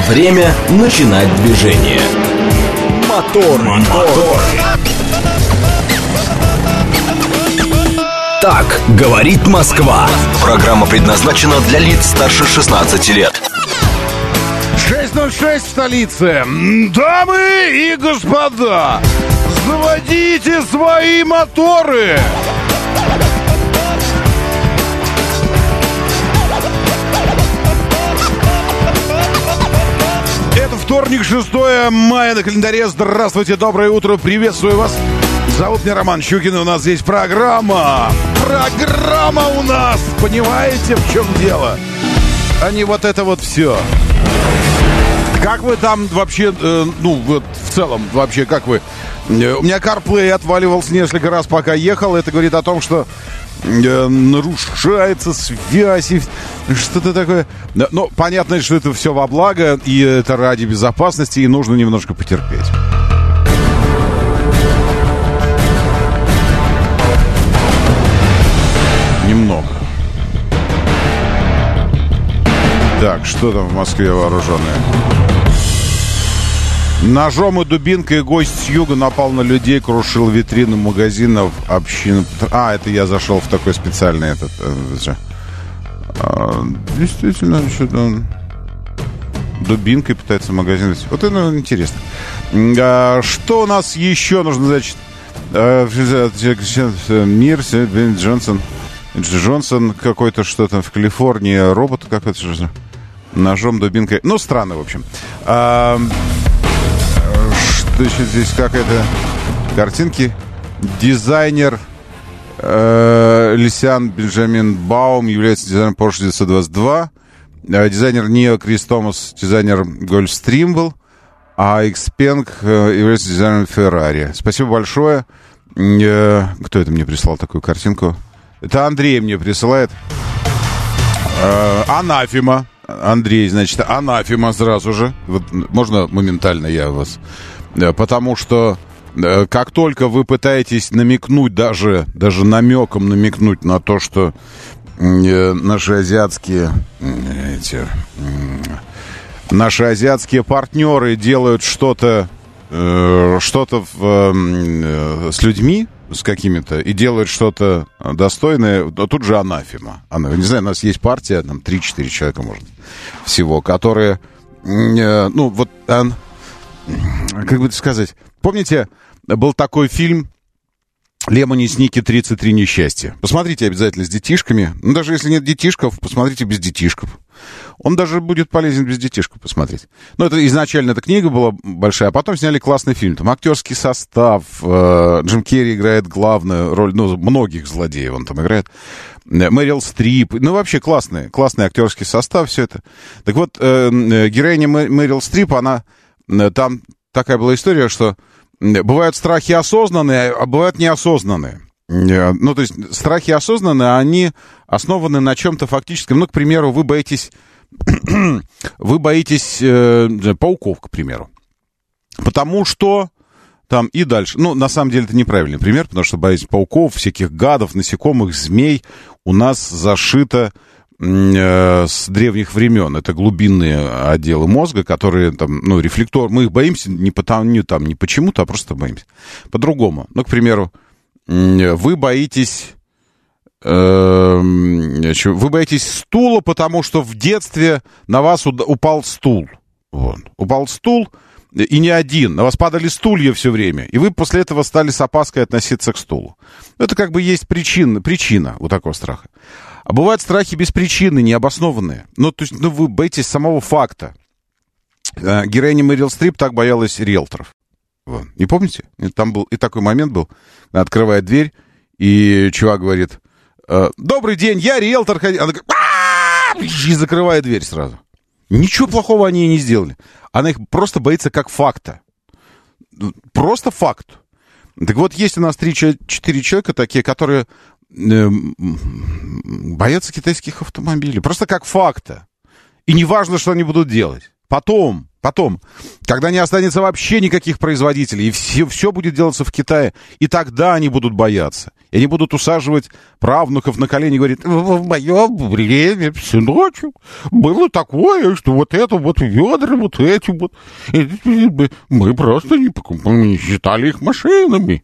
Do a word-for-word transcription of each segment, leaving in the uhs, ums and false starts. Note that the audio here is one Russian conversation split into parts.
Время начинать движение. Мотор, мотор. Так говорит Москва. Программа предназначена для лиц старше шестнадцати лет. шесть ноль шесть в столице. Дамы и господа, заводите свои моторы. Это вторник, шестое мая на календаре. Здравствуйте, доброе утро, приветствую вас. Зовут меня Роман Щукин, и у нас здесь программа. Программа у нас, понимаете, в чем дело? А не вот это вот все. Как вы там вообще, э, ну, вот в целом, вообще, как вы? У меня CarPlay отваливался несколько раз, пока ехал. Это говорит о том, что э, нарушается связь и что-то такое. Но понятно, что это все во благо, и это ради безопасности, и нужно немножко потерпеть. Немного. Так, что там в Москве вооруженные? Ножом и дубинкой гость с юга напал на людей, крушил витрины магазинов, общин. А, это я зашел в такой специальный этот... А, действительно, что-то... Дубинкой пытается магазин... Вот это ну, интересно. А, что у нас еще нужно, значит... Мир, Бен Джонсон... Джонсон какой-то, что там в Калифорнии, робот какой-то, ножом, дубинкой. Ну, странно, в общем. А, что еще здесь, какая-то картинки. Дизайнер э, Лисян Бенджамин Баум является дизайнером Porsche девятьсот двадцать два. А, дизайнер Нио Крис Томас, дизайнер Gulfstream был. А Xpeng э, является дизайнером Ferrari. Спасибо большое. Э, кто это мне прислал такую картинку? Это Андрей мне присылает. Э, анафема. Андрей, значит, анафема сразу же. Вот, можно моментально я вас... Потому что э, как только вы пытаетесь намекнуть, даже, даже намеком намекнуть на то, что э, наши азиатские... Э, эти, э, наши азиатские партнеры делают что-то, э, что-то в, э, с людьми, с какими-то, и делают что-то достойное, тут же анафема. Она, не знаю, у нас есть партия, там, три-четыре человека, может, всего, которые, э, ну, вот, э, как бы сказать, помните, был такой фильм «Лемони Сники. тридцать три несчастья». Посмотрите обязательно с детишками. Ну, даже если нет детишков, посмотрите без детишков. Он даже будет полезен без детишков посмотреть. Ну, это изначально эта книга была большая, а потом сняли классный фильм. Там актерский состав, э, Джим Керри играет главную роль, ну, многих злодеев он там играет. Мэрил Стрип. Ну, вообще классный, классный актерский состав, все это. Так вот, э, героиня Мэрил Стрип, она... Там такая была история, что бывают страхи осознанные, а бывают неосознанные. Ну, то есть страхи осознанные, они основаны на чем-то фактическом. Ну, к примеру, вы боитесь... вы боитесь э, пауков, к примеру. Потому что... Там и дальше. Ну, на самом деле, это неправильный пример, потому что боязнь пауков, всяких гадов, насекомых, змей у нас зашито... с древних времен. Это глубинные отделы мозга, которые там, ну, рефлектор. Мы их боимся не потому, не там, не почему-то, а просто боимся. По-другому. Ну, к примеру, вы боитесь э, вы боитесь стула, потому что в детстве на вас упал стул. Вот. Упал стул, и не один. На вас падали стулья все время. И вы после этого стали с опаской относиться к стулу. Это как бы есть причина, причина у такого страха. А бывают страхи без причины, необоснованные. Ну, то есть, ну, вы боитесь самого факта. Героиня Мэрил Стрип так боялась риэлторов. Вот. Не помните? Там был и такой момент был. Она открывает дверь, и чувак говорит: «Добрый день, я риэлтор». Она говорит: «А-а-а!» И закрывает дверь сразу. Ничего плохого они ей не сделали. Она их просто боится как факта. Просто факт. Так вот, есть у нас три-четыре человека такие, которые... боятся китайских автомобилей. Просто как факта. И не важно, что они будут делать. Потом, Потом, когда не останется вообще никаких производителей, и все, все будет делаться в Китае, и тогда они будут бояться. И они будут усаживать правнуков на колени и говорить: в мое время, сыночек, было такое, что вот это вот ведра, вот эти вот, мы просто не, не считали их машинами.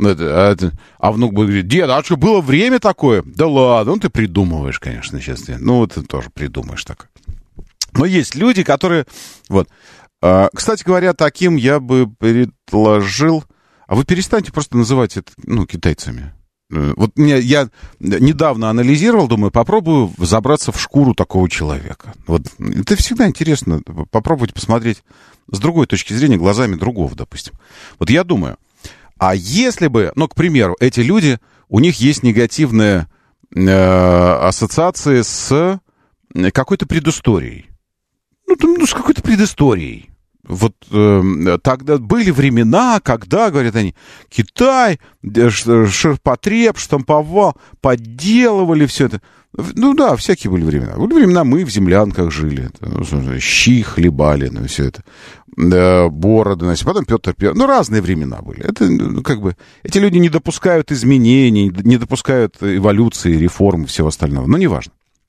А внук будет говорить: дед, а что, было время такое? Да ладно, ну ты придумываешь, конечно, сейчас. Ну, ты тоже придумаешь такое. Но есть люди, которые... Вот. Кстати говоря, таким я бы предложил... А вы перестаньте просто называть это, ну, китайцами. Вот меня, я недавно анализировал, думаю, попробую забраться в шкуру такого человека. Вот. Это всегда интересно, попробовать посмотреть с другой точки зрения, глазами другого, допустим. Вот я думаю, а если бы, ну, к примеру, эти люди, у них есть негативные э, ассоциации с какой-то предысторией. Ну, ну, с какой-то предысторией. Вот э, тогда были времена, когда, говорят они, Китай ширпотреб, штамповал, подделывали все это. Ну да, всякие были времена. Были времена, мы в землянках жили, щи хлебали, ну все это, да, бороды носили. Потом Петр Первый. Ну, разные времена были. Это, ну, как бы, эти люди не допускают изменений, не допускают эволюции, реформ и всего остального. Но неважно.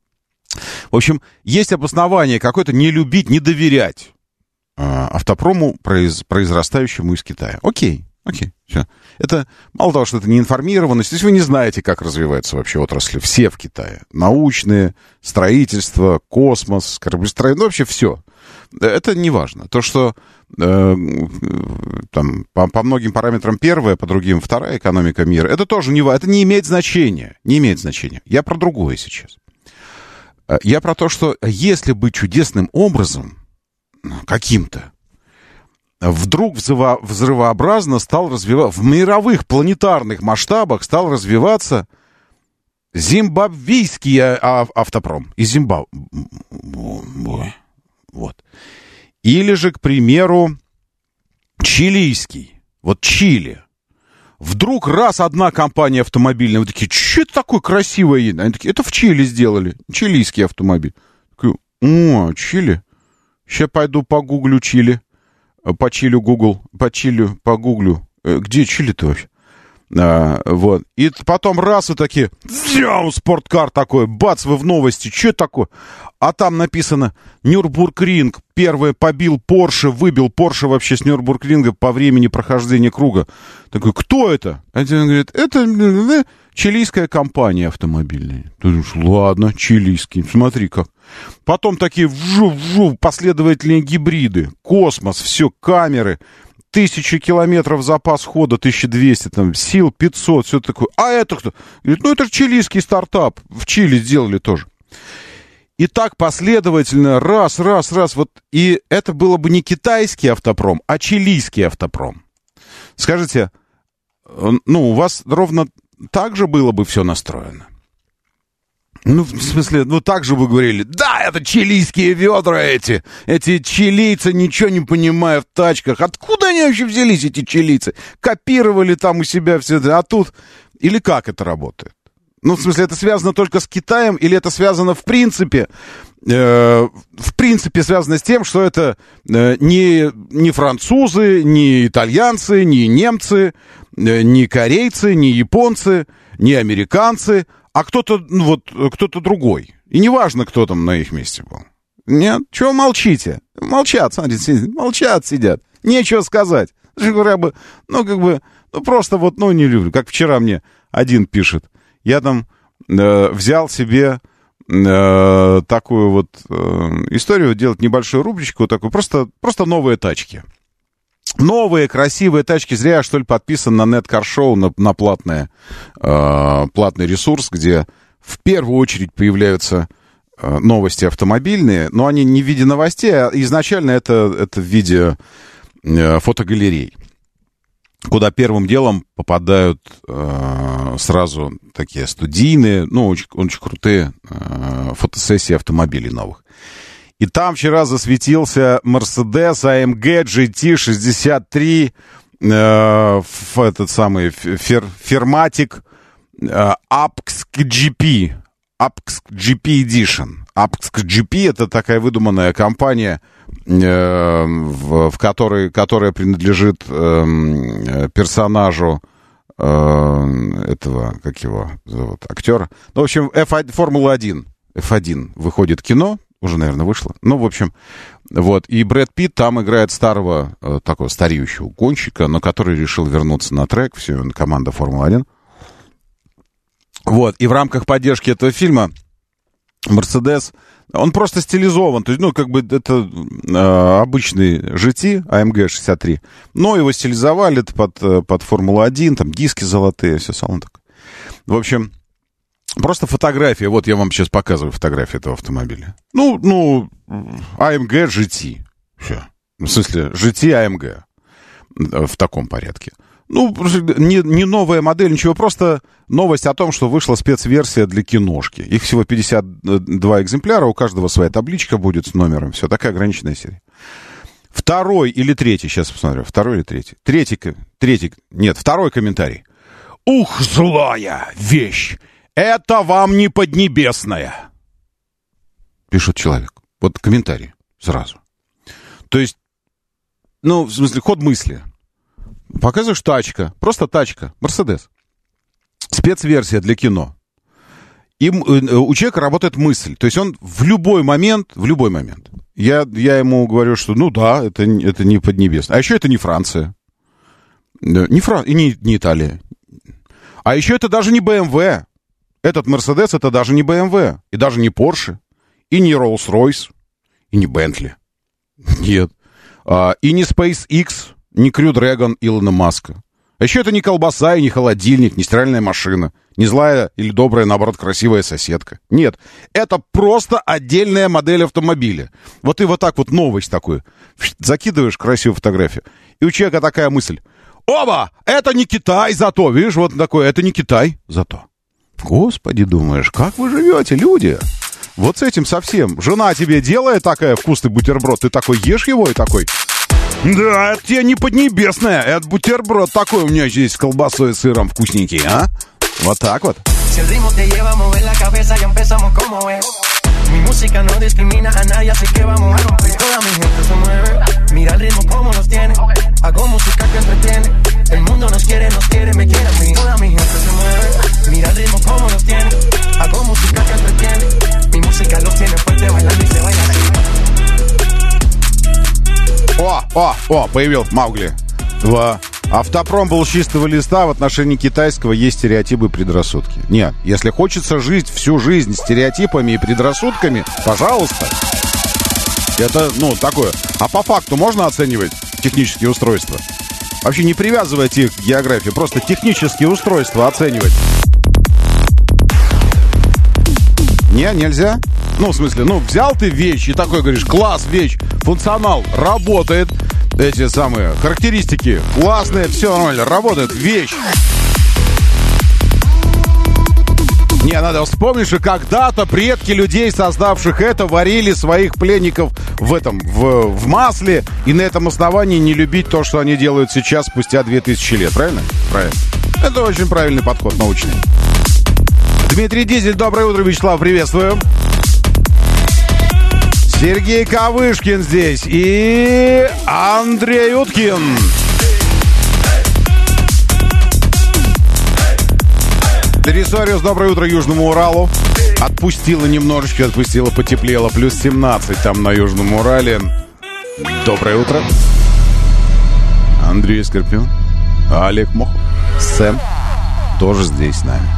В общем, есть обоснование какое-то не любить, не доверять автопрому, произ, произрастающему из Китая. Окей, окей, все. Это мало того, что это неинформированность, то есть вы не знаете, как развиваются вообще отрасли. Все в Китае. Научные, строительство, космос, кораблестроение, ну вообще все. Это не важно. То, что э, там, по, по многим параметрам первая, по другим вторая экономика мира, это тоже не важно. Это не имеет значения. Не имеет значения. Я про другое сейчас. Я про то, что если бы чудесным образом каким-то вдруг взрыво, взрывообразно стал развиваться, в мировых планетарных масштабах стал развиваться зимбабвийский автопром из Зимбабве. Вот. Или же, к примеру, чилийский. Вот Чили. Вдруг раз одна компания автомобильная, вы такие, что это такое красивое едет? Они такие, это в Чили сделали, чилийский автомобиль. Такой, о, Чили. Сейчас пойду погуглю Чили. По Чилю Гугл, по Чилю погуглю. Где Чили-то вообще? А, вот. И потом раз и такие, спорткар такой, бац, вы в новости, что это такое? А там написано, Нюрбургринг первый побил Порше, выбил Порше вообще с Нюрбургринга по времени прохождения круга. Такой, кто это? Один говорит, это чилийская компания автомобильная. Ты думаешь, ладно, чилийский, смотри как. Потом такие вжу-вжу, последовательные гибриды, космос, все, камеры, тысячи километров запас хода, тысяча двести, там, сил пятьсот, все такое. А это кто? Говорит, ну это же чилийский стартап, в Чили сделали тоже. И так последовательно, раз, раз, раз, вот, и это было бы не китайский автопром, а чилийский автопром. Скажите, ну, у вас ровно так же было бы все настроено? Ну, в смысле, ну так же вы говорили, да, это чилийские ведра эти, эти чилийцы ничего не понимают в тачках. Откуда они вообще взялись, эти чилийцы? Копировали там у себя все это, а тут... Или как это работает? Ну, в смысле, это связано только с Китаем, или это связано в принципе, э, в принципе связано с тем, что это э, не, не французы, не итальянцы, не немцы, э, не корейцы, не японцы, не американцы, а кто-то, ну, вот, кто-то другой. И неважно, кто там на их месте был. Нет? Чего молчите? Молчат, смотрите, молчат, сидят. Нечего сказать. Говоря бы, ну, как бы, ну, просто вот, ну, не люблю. Как вчера мне один пишет. Я там э, взял себе э, такую вот э, историю, делать небольшую рубричку, такую, просто, просто новые тачки. Новые, красивые тачки. Зря я, что ли, подписан на Netcar-шоу, на, на платное, э, платный ресурс, где в первую очередь появляются э, новости автомобильные, но они не в виде новостей, а изначально это, это в виде э, фотогалерей, куда первым делом попадают э, сразу такие студийные, ну, очень, очень крутые э, фотосессии автомобилей новых. И там вчера засветился Mercedes эй эм джи джи ти шестьдесят три, э, этот самый фер, Ферматик э, эй пи икс джи пи. Apsk джи пи Edition. Apsk джи пи — это такая выдуманная компания, э, в, в которой, которая принадлежит э, персонажу э, этого, как его зовут, актера. Ну, в общем, эф один, Формула один. эф один выходит кино, уже, наверное, вышло. Ну, в общем, вот. И Брэд Питт там играет старого, э, такого стареющего гонщика, но который решил вернуться на трек. Все, команда Формула один. Вот. И в рамках поддержки этого фильма Мерседес, он просто стилизован. То есть, ну, как бы это э, обычный джи ти, эй эм джи шестьдесят три. Но его стилизовали под, под Формулу один, там диски золотые, все салон такой. В общем... Просто фотография. Вот я вам сейчас показываю фотографию этого автомобиля. Ну, ну, эй эм джи джи ти. Все. В смысле, джи ти эй эм джи. В таком порядке. Ну, не, не новая модель, ничего. Просто новость о том, что вышла спецверсия для киношки. Их всего пятьдесят два экземпляра. У каждого своя табличка будет с номером. Все, такая ограниченная серия. Второй или третий, сейчас посмотрю. Второй или третий? Третий, третий. Нет, второй комментарий. Ух, злая вещь! Это вам не поднебесная, пишет человек. Вот комментарий сразу. То есть, ну, в смысле, ход мысли. Показываешь тачка, просто тачка, Мерседес. Спецверсия для кино. И у человека работает мысль. То есть он в любой момент, в любой момент, я, я ему говорю, что ну да, это, это не поднебесная. А еще это не Франция. Не Франция, и не, не Италия. А еще это даже не бэ эм вэ. Этот Мерседес — это даже не бэ эм вэ, и даже не Porsche, и не Rolls-Royce, и не Bentley. Нет. А, и не SpaceX, не Crew Dragon Илона Маска. А еще это не колбаса, и не холодильник, не стиральная машина, не злая или добрая, наоборот, красивая соседка. Нет. Это просто отдельная модель автомобиля. Вот ты вот так вот новость такую закидываешь, красивую фотографию, и у человека такая мысль. Оба! Это не Китай зато, видишь, вот такое, это не Китай зато. Господи, думаешь, как вы живете, люди? Вот с этим совсем. Жена тебе делает такая вкусный бутерброд, ты такой ешь его и такой... Да, это тебе не поднебесная, это бутерброд такой у меня здесь с колбасой и сыром вкусненький, а? Вот так вот. Mi música no discrimina a nadie, así que vamos a romper. Toda mi gente se mueve, mira el ritmo como nos tiene. Hago música que entretiene. El mundo nos quiere, nos quiere, me quiere a mí. Toda mi gente se mueve, mira el ritmo como nos tiene. Hago música que entretiene. Mi música los tiene fuerte bailando y se baila así. О, о, о, появился Маугли. В Автопром был с чистого листа. В отношении китайского есть стереотипы и предрассудки. Нет, если хочется жить всю жизнь стереотипами и предрассудками, пожалуйста. Это, ну, такое. А по факту можно оценивать технические устройства? Вообще не привязывать их к географии, просто технические устройства оценивать. Не, нельзя? Ну, в смысле, ну, взял ты вещь и такой говоришь, класс, вещь, функционал, работает. Эти самые характеристики классные, все нормально, работает, вещь. Не, надо вспомнить, что когда-то предки людей, создавших это, варили своих пленников в этом, в, в масле, и на этом основании не любить то, что они делают сейчас, спустя две тысячи лет, правильно? Правильно. Это очень правильный подход, научный. Дмитрий Дизель, доброе утро, Вячеслав, приветствую. Сергей Кавышкин здесь и Андрей Уткин. Террисориус, доброе утро Южному Уралу. Отпустило немножечко, отпустило, потеплело. Плюс семнадцать там на Южном Урале. Доброе утро. Андрей Скорпион, Олег Мохов, Сэм тоже здесь с нами.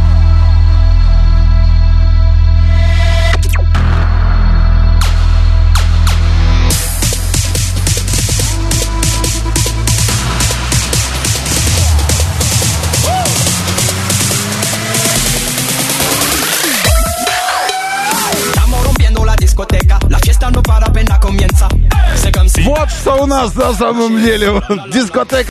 Вот что у нас на самом деле дискотека.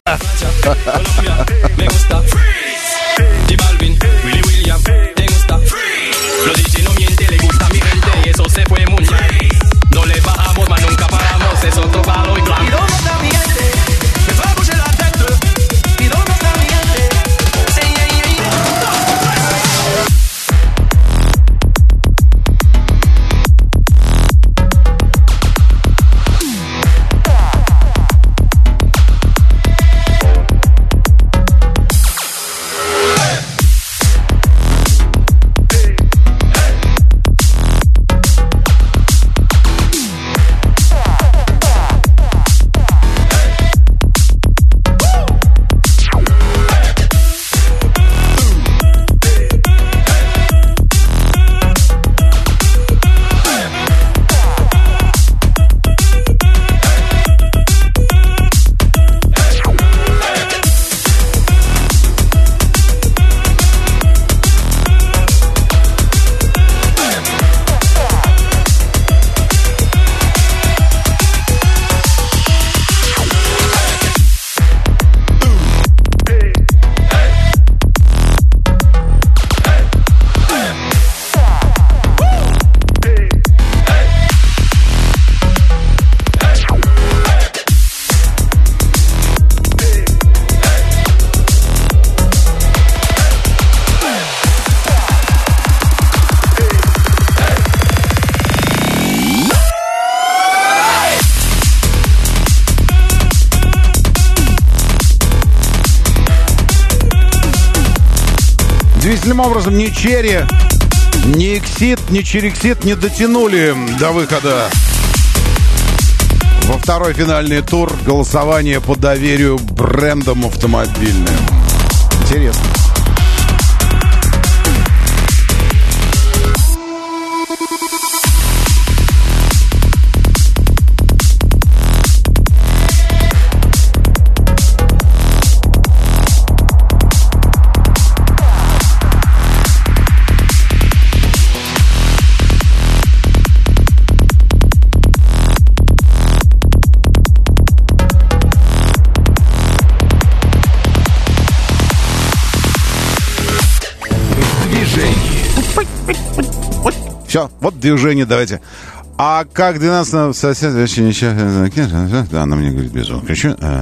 Удивительным образом ни Черри, ни Эксид, ни Черексид не дотянули до выхода во второй финальный тур голосования по доверию брендам автомобильным. Интересно. Все, вот движение давайте. А как двенадцатого сосед... Да, она мне говорит, без звука.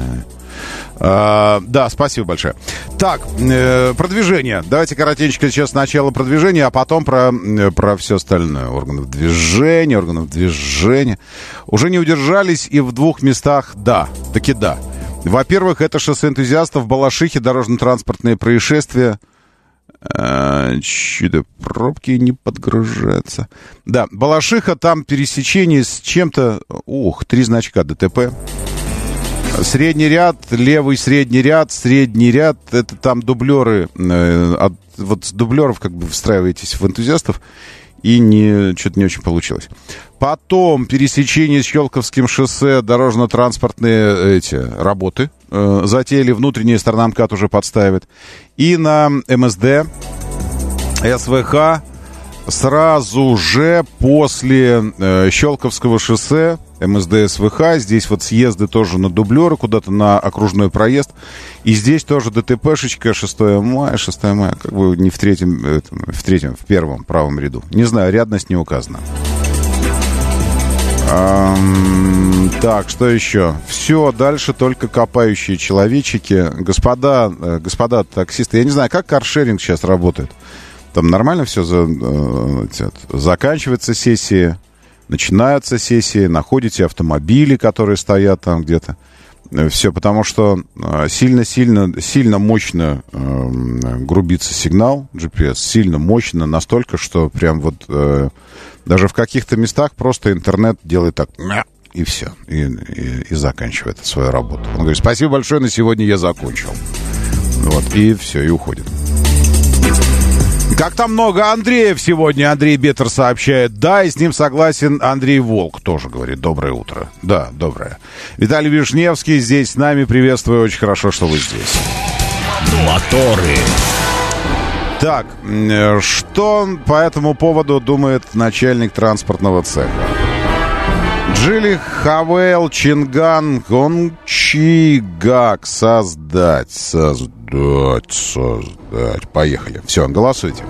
А, да, спасибо большое. Так, э, продвижение. Давайте коротенько сейчас сначала продвижение, а потом про, про все остальное. Органов движения, органов движения. Уже не удержались и в двух местах, да, таки да. Во-первых, это шоссе энтузиастов в Балашихе, дорожно-транспортные происшествия. А, чудо, пробки не подгружаются. Да, Балашиха, там пересечение с чем-то. Ух, три значка ДТП. Средний ряд, левый средний ряд, средний ряд. Это там дублеры. Э, от, вот с дублеров как бы встраиваетесь в энтузиастов. И не, что-то не очень получилось. Потом пересечение с Щелковским шоссе, дорожно-транспортные эти работы э, затеяли, внутренняя сторона МКАД уже подставит. И на МСД, СВХ сразу же после э, Щелковского шоссе, МСД, СВХ, здесь вот съезды тоже на дублеры, куда-то на окружной проезд. И здесь тоже ДТПшечка, шестое мая, шестое мая, как бы не в третьем, в третьем, в первом правом ряду. Не знаю, рядность не указана. Эм, так, что еще? Все, дальше только копающие человечики. Господа, господа таксисты, я не знаю, как каршеринг сейчас работает. Там нормально все за, э, заканчивается сессия, начинаются сессии, находите автомобили, которые стоят там где-то. Все, потому что сильно-сильно, сильно мощно э, грубится сигнал джи пи эс, сильно мощно, настолько, что прям вот э, даже в каких-то местах просто интернет делает так, и все, и, и, и заканчивает свою работу. Он говорит, спасибо большое, на сегодня я закончил. Вот, и все, и уходит. Как-то много Андреев сегодня, Андрей Беттер сообщает. Да, и с ним согласен Андрей Волк, тоже говорит, доброе утро. Да, доброе. Виталий Вишневский здесь с нами, приветствую, очень хорошо, что вы здесь. Моторы. Так, что по этому поводу думает начальник транспортного цеха? Джили Хавел Чинган Гончигак создать, создать, создать. Поехали. Все, голосуйте.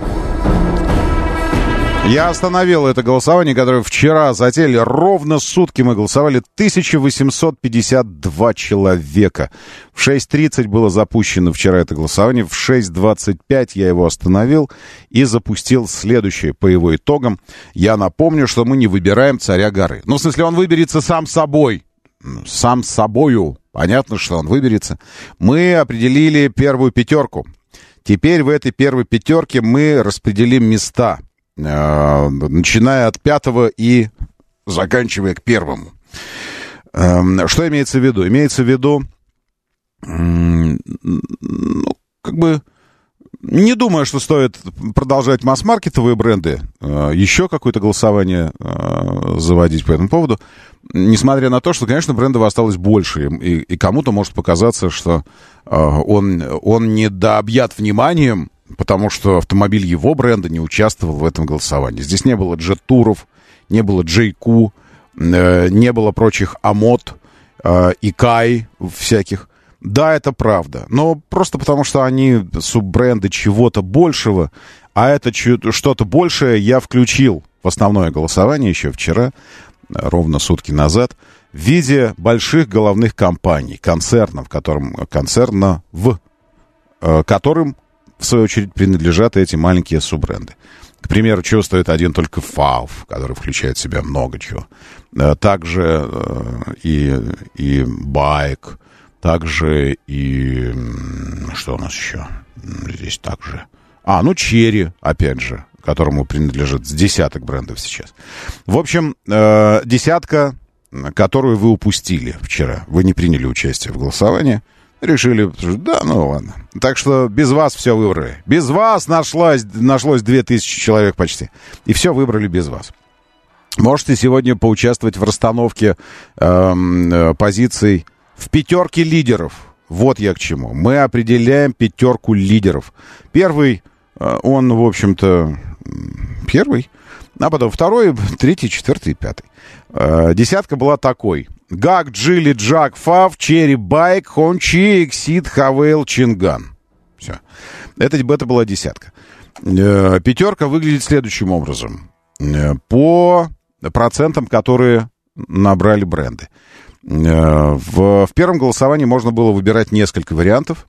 Я остановил это голосование, которое вчера затеяли. Ровно сутки мы голосовали. тысяча восемьсот пятьдесят два человека. В шесть тридцать было запущено вчера это голосование. В шесть двадцать пять я его остановил и запустил следующее по его итогам. Я напомню, что мы не выбираем царя горы. Ну, в смысле, он выберется сам собой. Сам собою. Понятно, что он выберется. Мы определили первую пятерку. Теперь в этой первой пятерке мы распределим места, начиная от пятого и заканчивая к первому. Что имеется в виду? Имеется в виду, ну, как бы, не думаю, что стоит продолжать масс-маркетовые бренды, еще какое-то голосование заводить по этому поводу, несмотря на то, что, конечно, брендов осталось больше, и, и кому-то может показаться, что он, он недообъят вниманием, потому что автомобиль его бренда не участвовал в этом голосовании. Здесь не было джет-туров, не было джей кью, э, не было прочих Амот, э, Икай всяких. Да, это правда, но просто потому, что они суббренды чего-то большего, а это что-то большее я включил в основное голосование еще вчера, ровно сутки назад, в виде больших головных компаний, концернов, которым, концернов, э, которым в свою очередь, принадлежат эти маленькие суббренды. К примеру, чего стоит один только фауф, который включает в себя много чего. Также и, и Байк, также и... Что у нас еще? Здесь также... А, ну, Черри, опять же, которому принадлежит с десяток брендов сейчас. В общем, э, десятка, которую вы упустили вчера. Вы не приняли участие в голосовании. Решили, да, ну ладно. Так что без вас все выбрали. Без вас нашлось, нашлось две тысячи человек почти. И все выбрали без вас. Можете сегодня поучаствовать в расстановке э, позиций в пятерке лидеров. Вот я к чему. Мы определяем пятерку лидеров. Первый, э, он, в общем-то, первый. А потом второй, третий, четвертый и пятый. Э, десятка была такой. Гак, Джили, Джак, Фав, Черри, Байк, Хончи, Эксид, Хавейл, Чинган. Все. Это, это была десятка. Э, пятерка выглядит следующим образом. Э, по процентам, которые набрали бренды. Э, в, в первом голосовании можно было выбирать несколько вариантов.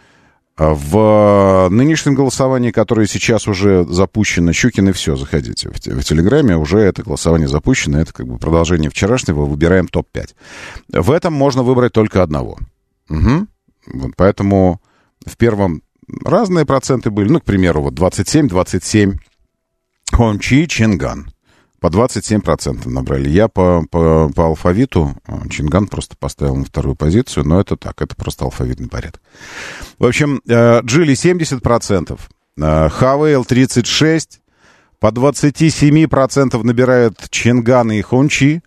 В нынешнем голосовании, которое сейчас уже запущено, Щукин и все, заходите в, в Телеграме, уже это голосование запущено, это как бы продолжение вчерашнего, выбираем топ пять. В этом можно выбрать только одного. Угу. Вот, поэтому в первом разные проценты были, ну, к примеру, вот двадцать семь двадцать семь Хончи, Чинган. По двадцать семь процентов набрали. Я по, по, по алфавиту Чинган просто поставил на вторую позицию, но это так, это просто алфавитный порядок. В общем, Джили семьдесят процентов, Хавейл тридцать шесть процентов, по двадцать семь процентов набирают Чинган и Хончи,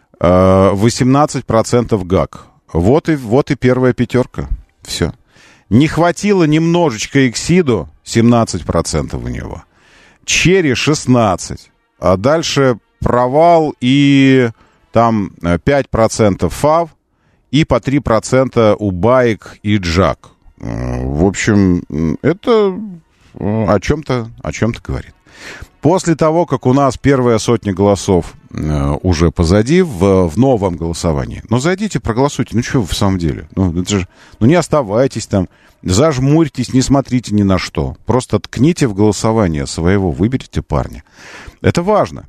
восемнадцать процентов Гак. Вот и, вот и первая пятерка. Все. Не хватило немножечко Эксиду, семнадцать процентов у него. Черри шестнадцать процентов. А дальше провал и там пять процентов Фав и по три процента у Байк и Джак. В общем, это о чем-то, о чем-то говорит. После того, как у нас первая сотня голосов уже позади в, в новом голосовании, ну, зайдите, проголосуйте. Ну, что вы в самом деле? Ну, это же, ну, не оставайтесь там, зажмурьтесь, не смотрите ни на что. Просто ткните в голосование своего, выберите парня. Это важно.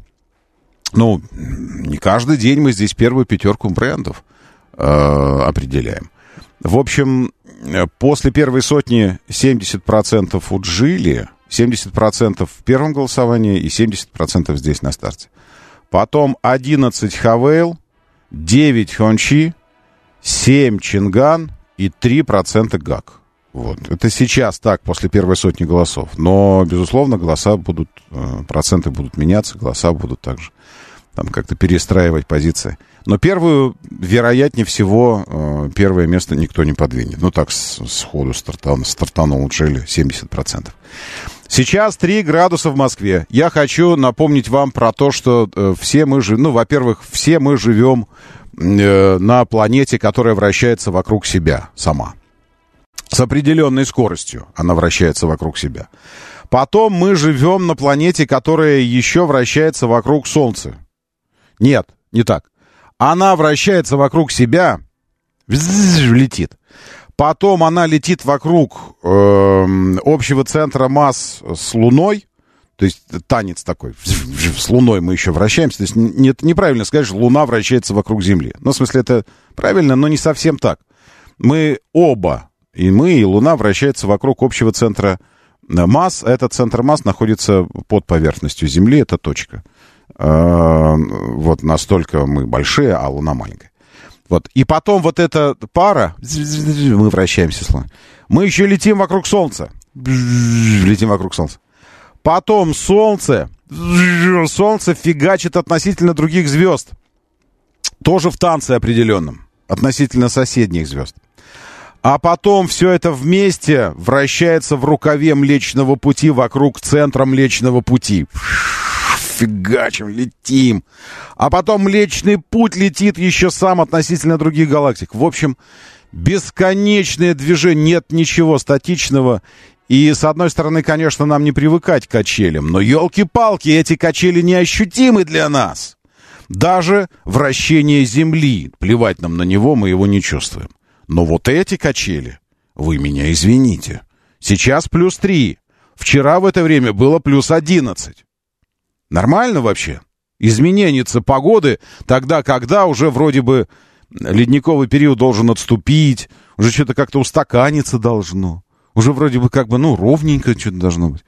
Ну, не каждый день мы здесь первую пятерку брендов э, определяем. В общем, после первой сотни семьдесят процентов у Джили, семьдесят процентов в первом голосовании и семьдесят процентов здесь на старте. Потом одиннадцать Хавейл, девять Хончи, семь Чинган и три процента Гак. Вот. Это сейчас так, после первой сотни голосов. Но, безусловно, голоса будут, проценты будут меняться, голоса будут также там как-то перестраивать позиции. Но первую, вероятнее всего, первое место никто не подвинет. Ну, так, сходу стартанул, стартанул Джили семьдесят процентов. Сейчас три градуса в Москве. Я хочу напомнить вам про то, что э, все мы живем... Ну, во-первых, все мы живем э, на планете, которая вращается вокруг себя сама. С определенной скоростью она вращается вокруг себя. Потом мы живем на планете, которая еще вращается вокруг Солнца. Нет, не так. Она вращается вокруг себя, летит. Потом она летит вокруг э, общего центра масс с Луной. То есть танец такой. С Луной мы еще вращаемся. То есть не, это неправильно сказать, что Луна вращается вокруг Земли. Ну, в смысле, это правильно, но не совсем так. Мы оба, и мы, и Луна, вращаются вокруг общего центра масс. Этот центр масс находится под поверхностью Земли. Это точка. Э, вот настолько мы большие, а Луна маленькая. Вот. И потом вот эта пара, мы вращаемся, мы еще летим вокруг Солнца. Летим вокруг Солнца. Потом Солнце, Солнце фигачит относительно других звезд. Тоже в танце определенном. Относительно соседних звезд. А потом все это вместе вращается в рукаве Млечного Пути вокруг центра Млечного Пути. Фигачим, летим. А потом Млечный Путь летит еще сам относительно других галактик. В общем, бесконечное движение, нет ничего статичного. И, с одной стороны, конечно, нам не привыкать к качелям, но, елки-палки, эти качели неощутимы для нас. Даже вращение Земли, плевать нам на него, мы его не чувствуем. Но вот эти качели, вы меня извините, сейчас плюс три. Вчера в это время было плюс одиннадцать. Нормально вообще? Изменение погоды тогда, когда уже вроде бы ледниковый период должен отступить, уже что-то как-то устаканиться должно. Уже вроде бы как бы, ну, ровненько что-то должно быть.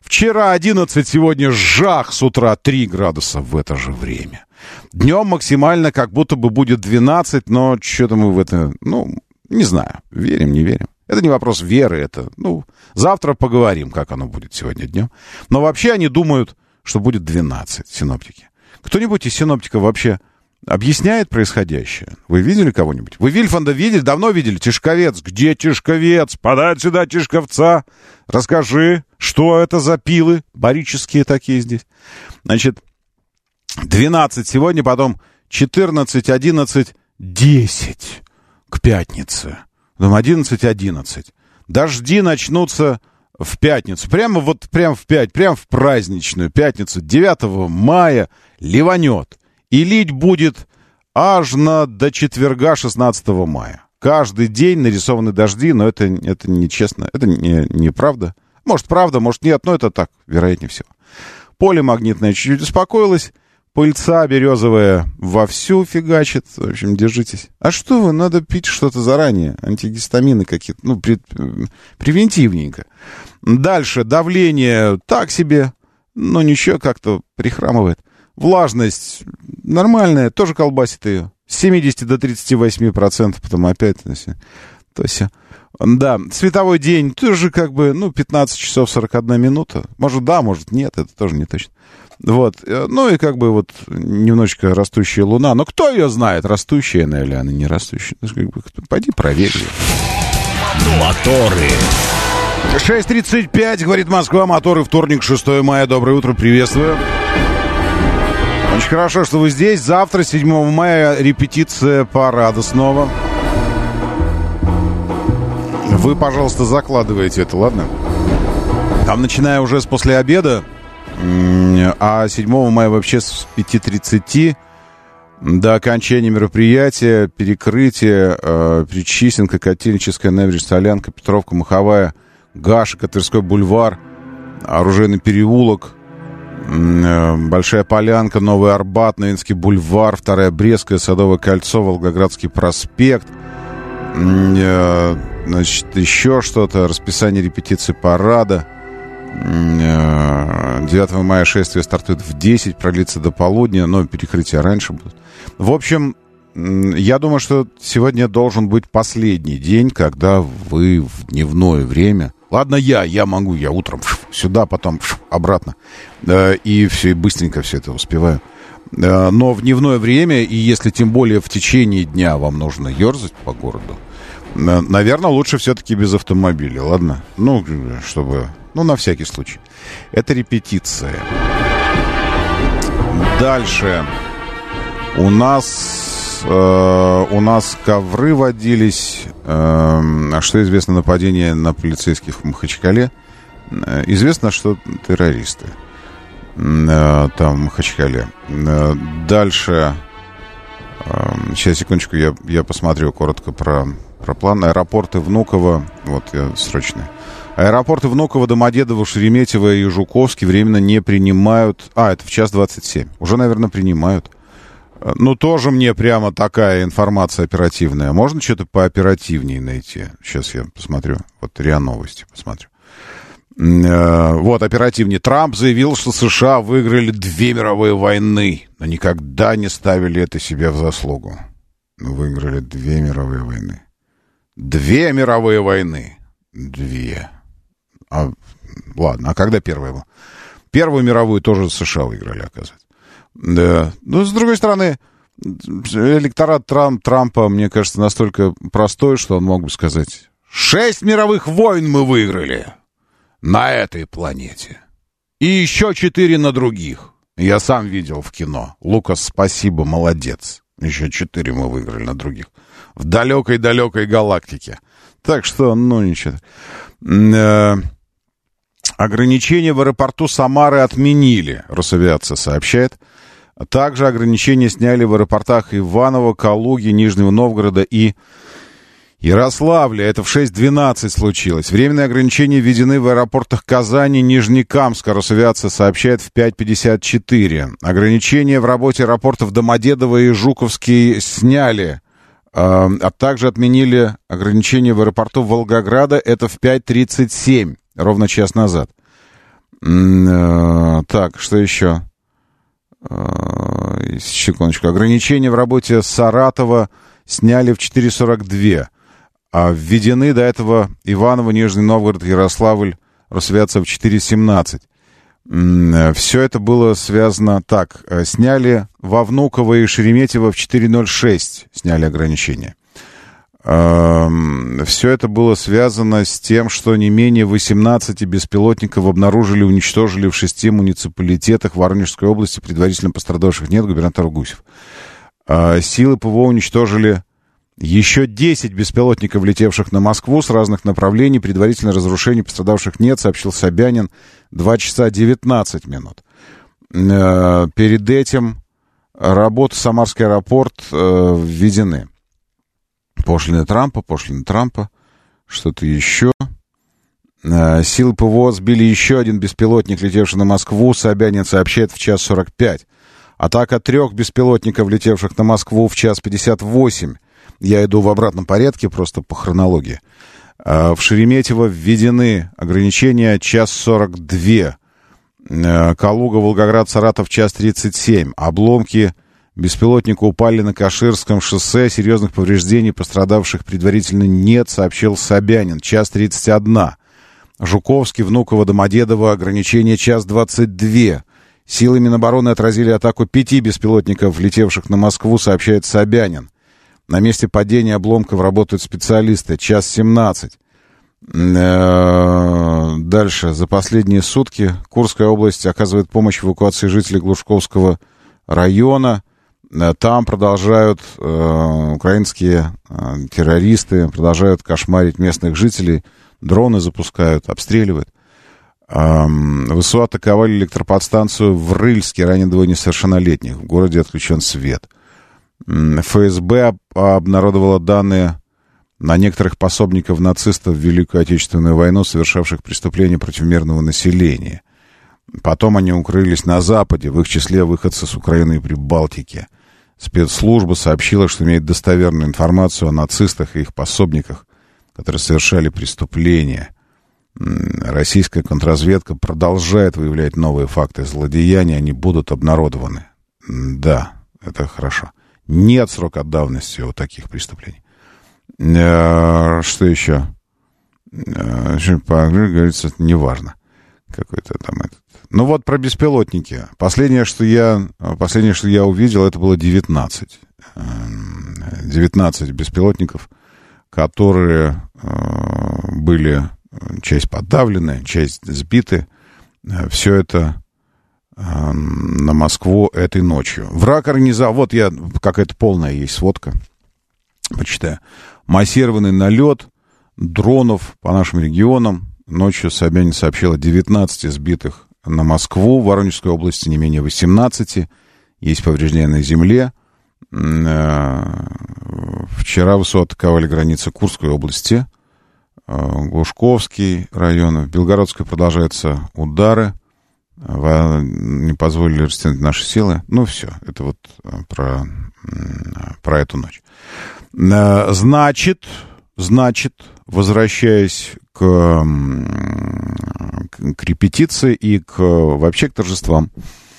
Вчера одиннадцать, сегодня жах с утра три градуса в это же время. Днем максимально как будто бы будет двенадцать, но что-то мы в это, ну, не знаю, верим, не верим. Это не вопрос веры, это, ну, завтра поговорим, как оно будет сегодня днем. Но вообще они думают, что будет двенадцать, синоптики. Кто-нибудь из синоптиков вообще объясняет происходящее? Вы видели кого-нибудь? Вы Вильфанда видели? Давно видели? Тишковец. Где Тишковец? Подай сюда Тишковца. Расскажи, что это за пилы барические такие здесь. Значит, двенадцать сегодня, потом четырнадцать, одиннадцать, десять к пятнице. Потом одиннадцать, одиннадцать. Дожди начнутся в пятницу. Прямо вот, прямо в пять, прямо в праздничную пятницу, девятого мая, ливанет. И лить будет аж на до четверга, шестнадцатого мая. Каждый день нарисованы дожди, но это, это нечестно, это не, неправда. Может, правда, может, нет, но это так, вероятнее всего. Поле магнитное чуть-чуть успокоилось, пыльца березовая вовсю фигачит. В общем, держитесь. А что вы, надо пить что-то заранее, антигистамины какие-то, ну, пред, превентивненько. Дальше, давление так себе, но ничего, как-то прихрамывает. Влажность нормальная, тоже колбасит ее. С семидесяти до тридцати восьми процентов, потом опять то все. Да, световой день тоже как бы, ну, пятнадцать часов сорок одна минута. Может, да, может, нет, это тоже не точно. Вот, ну и как бы вот немножечко растущая луна. Но кто ее знает, растущая она или она не растущая? Как бы, пойди проверь ее. Моторы. шесть тридцать пять, говорит Москва, моторы, вторник, шестое мая. Доброе утро, приветствую. Очень хорошо, что вы здесь. Завтра, седьмого мая, репетиция парада снова. Вы, пожалуйста, закладывайте это, ладно? Там, начиная уже с после обеда, а седьмого мая вообще с пяти тридцати до окончания мероприятия, перекрытие, э, Причистенка, Котельническая, набережная, Солянка, Петровка, Маховая, Гашика, Тверской бульвар, Оружейный переулок, Большая Полянка, Новый Арбат, Новинский бульвар, Вторая Брестская, Садовое кольцо, Волгоградский проспект. Значит, еще что-то. Расписание репетиции парада. девятого мая шествие стартует в десять, продлится до полудня, но перекрытия раньше будут. В общем, я думаю, что сегодня должен быть последний день, когда вы в дневное время... Ладно, я, я могу, я утром сюда, потом обратно. И все, и быстренько все это успеваю. Но в дневное время, и если тем более в течение дня вам нужно ерзать по городу, наверное, лучше все-таки без автомобиля, ладно? Ну, чтобы... Ну, на всякий случай. Это репетиция. Дальше. У нас... Э, у нас ковры водились. Э, что известно нападение на полицейских в Махачкале? Э, известно, что террористы. Э, там, в Махачкале. Э, дальше... Э, сейчас, секундочку, я, я посмотрю коротко про, про план. Аэропорты Внуково. Вот, я срочно... Аэропорты Внуково, Домодедово, Шереметьево и Жуковский временно не принимают... А, это в час двадцать семь. Уже, наверное, принимают. Ну, тоже мне прямо такая информация оперативная. Можно что-то пооперативнее найти? Сейчас я посмотрю. Вот РИА Новости посмотрю. Вот, оперативнее. Трамп заявил, что США выиграли две мировые войны, но никогда не ставили это себе в заслугу. Выиграли две мировые войны. Две мировые войны. Две. А, ладно, а когда первая была? Первую мировую тоже США выиграли, оказывается. Да. Но, с другой стороны, электорат Трамп, Трампа, мне кажется, настолько простой, что он мог бы сказать: шесть мировых войн мы выиграли на этой планете. И еще четыре на других. Я сам видел в кино. Лукас, спасибо, молодец. Еще четыре мы выиграли на других. В далекой-далекой галактике. Так что, ну, ничего. Э, ограничения в аэропорту Самары отменили, Росавиация сообщает. Также ограничения сняли в аэропортах Иваново, Калуги, Нижнего Новгорода и Ярославля. Это в шесть двенадцать случилось. Временные ограничения введены в аэропортах Казани, Нижнекамска. Росавиация сообщает в пять пятьдесят четыре. Ограничения в работе аэропортов Домодедово и Жуковский сняли. А также отменили ограничения в аэропорту Волгограда. Это в пять тридцать семь, ровно час назад. Так, что еще? Секундочку. Ограничения в работе Саратова сняли в четыре сорок два. А введены до этого Иваново, Нижний Новгород, Ярославль, Росавиация в четыре семнадцать. Все это было связано так. Сняли во Внуково и Шереметьево в четыре ноль шесть. Сняли ограничения. Все это было связано с тем, что не менее восемнадцать беспилотников обнаружили и уничтожили в шести муниципалитетах Воронежской области, предварительно пострадавших нет, губернатор Гусев. Силы ПВО уничтожили еще десять беспилотников, летевших на Москву с разных направлений, предварительное разрушение пострадавших нет, сообщил Собянин, два часа девятнадцать минут. Перед этим работы Самарский аэропорт введены. Пошлины Трампа, пошлины Трампа, что-то еще. Силы ПВО сбили еще один беспилотник, летевший на Москву, Собянин сообщает в час сорок пять. Атака трех беспилотников, летевших на Москву, в час пятьдесят восемь. Я иду в обратном порядке, просто по хронологии. В Шереметьево введены ограничения час сорок два. Калуга, Волгоград, Саратов, час тридцать семь. Обломки беспилотника упали на Каширском шоссе. Серьезных повреждений пострадавших предварительно нет, сообщил Собянин. час тридцать один. Жуковский, Внуково, Домодедово. Ограничение час двадцать два. Силы Минобороны отразили атаку пяти беспилотников, летевших на Москву, сообщает Собянин. На месте падения обломков работают специалисты. час семнадцать. Дальше. За последние сутки Курская область оказывает помощь в эвакуации жителей Глушковского района. Там продолжают э, украинские э, террористы, продолжают кошмарить местных жителей, дроны запускают, обстреливают. Э, ВСУ атаковали электроподстанцию в Рыльске, ранее двое несовершеннолетних. В городе отключен свет. ФСБ обнародовала данные на некоторых пособников нацистов в Великую Отечественную войну, совершавших преступления против мирного населения. Потом они укрылись на Западе, в их числе выходцы с Украины и Прибалтики. Спецслужба сообщила, что имеет достоверную информацию о нацистах и их пособниках, которые совершали преступления. Российская контрразведка продолжает выявлять новые факты злодеяния, они будут обнародованы. Да, это хорошо. Нет срока давности у таких преступлений. Что еще? Говорится, неважно. Какой-то там этот. Ну вот про беспилотники. Последнее, что я, последнее, что я увидел, это было девятнадцать. девятнадцать беспилотников, которые были часть подавлены, часть сбиты. Все это на Москву этой ночью. Враг организовал... Вот я... Какая-то полная есть сводка. Почитаю. Массированный налет дронов по нашим регионам. Ночью Собянин сообщил о девятнадцати сбитых на Москву. В Воронежской области не менее восемнадцати. Есть повреждения на земле. Вчера ВСУ атаковали границы Курской области. Глушковский район. В Белгородской продолжаются удары. Не позволили растянуть наши силы. Ну, все. Это вот про, про эту ночь. Значит, значит, возвращаясь к, к репетиции и к, вообще к торжествам,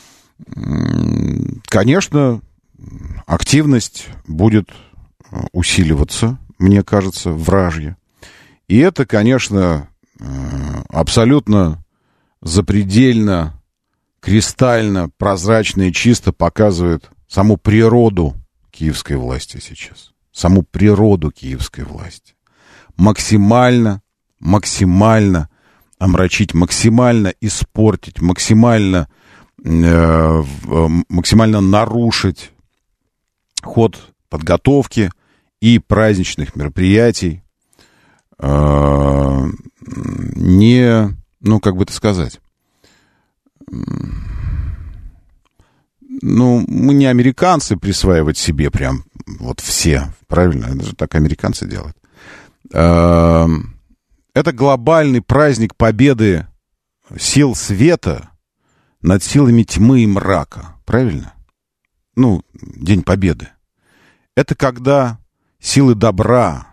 конечно, активность будет усиливаться, мне кажется, вражья. И это, конечно, абсолютно запредельно, кристально, прозрачно и чисто показывает саму природу киевской власти сейчас. Саму природу киевской власти. Максимально, максимально омрачить, максимально испортить, максимально, э, максимально нарушить ход подготовки и праздничных мероприятий. Э, не... Ну, как бы это сказать? Ну, мы не американцы присваивать себе прям вот все, правильно? Это же так американцы делают. Это глобальный праздник победы сил света над силами тьмы и мрака, правильно? Ну, День Победы. Это когда силы добра...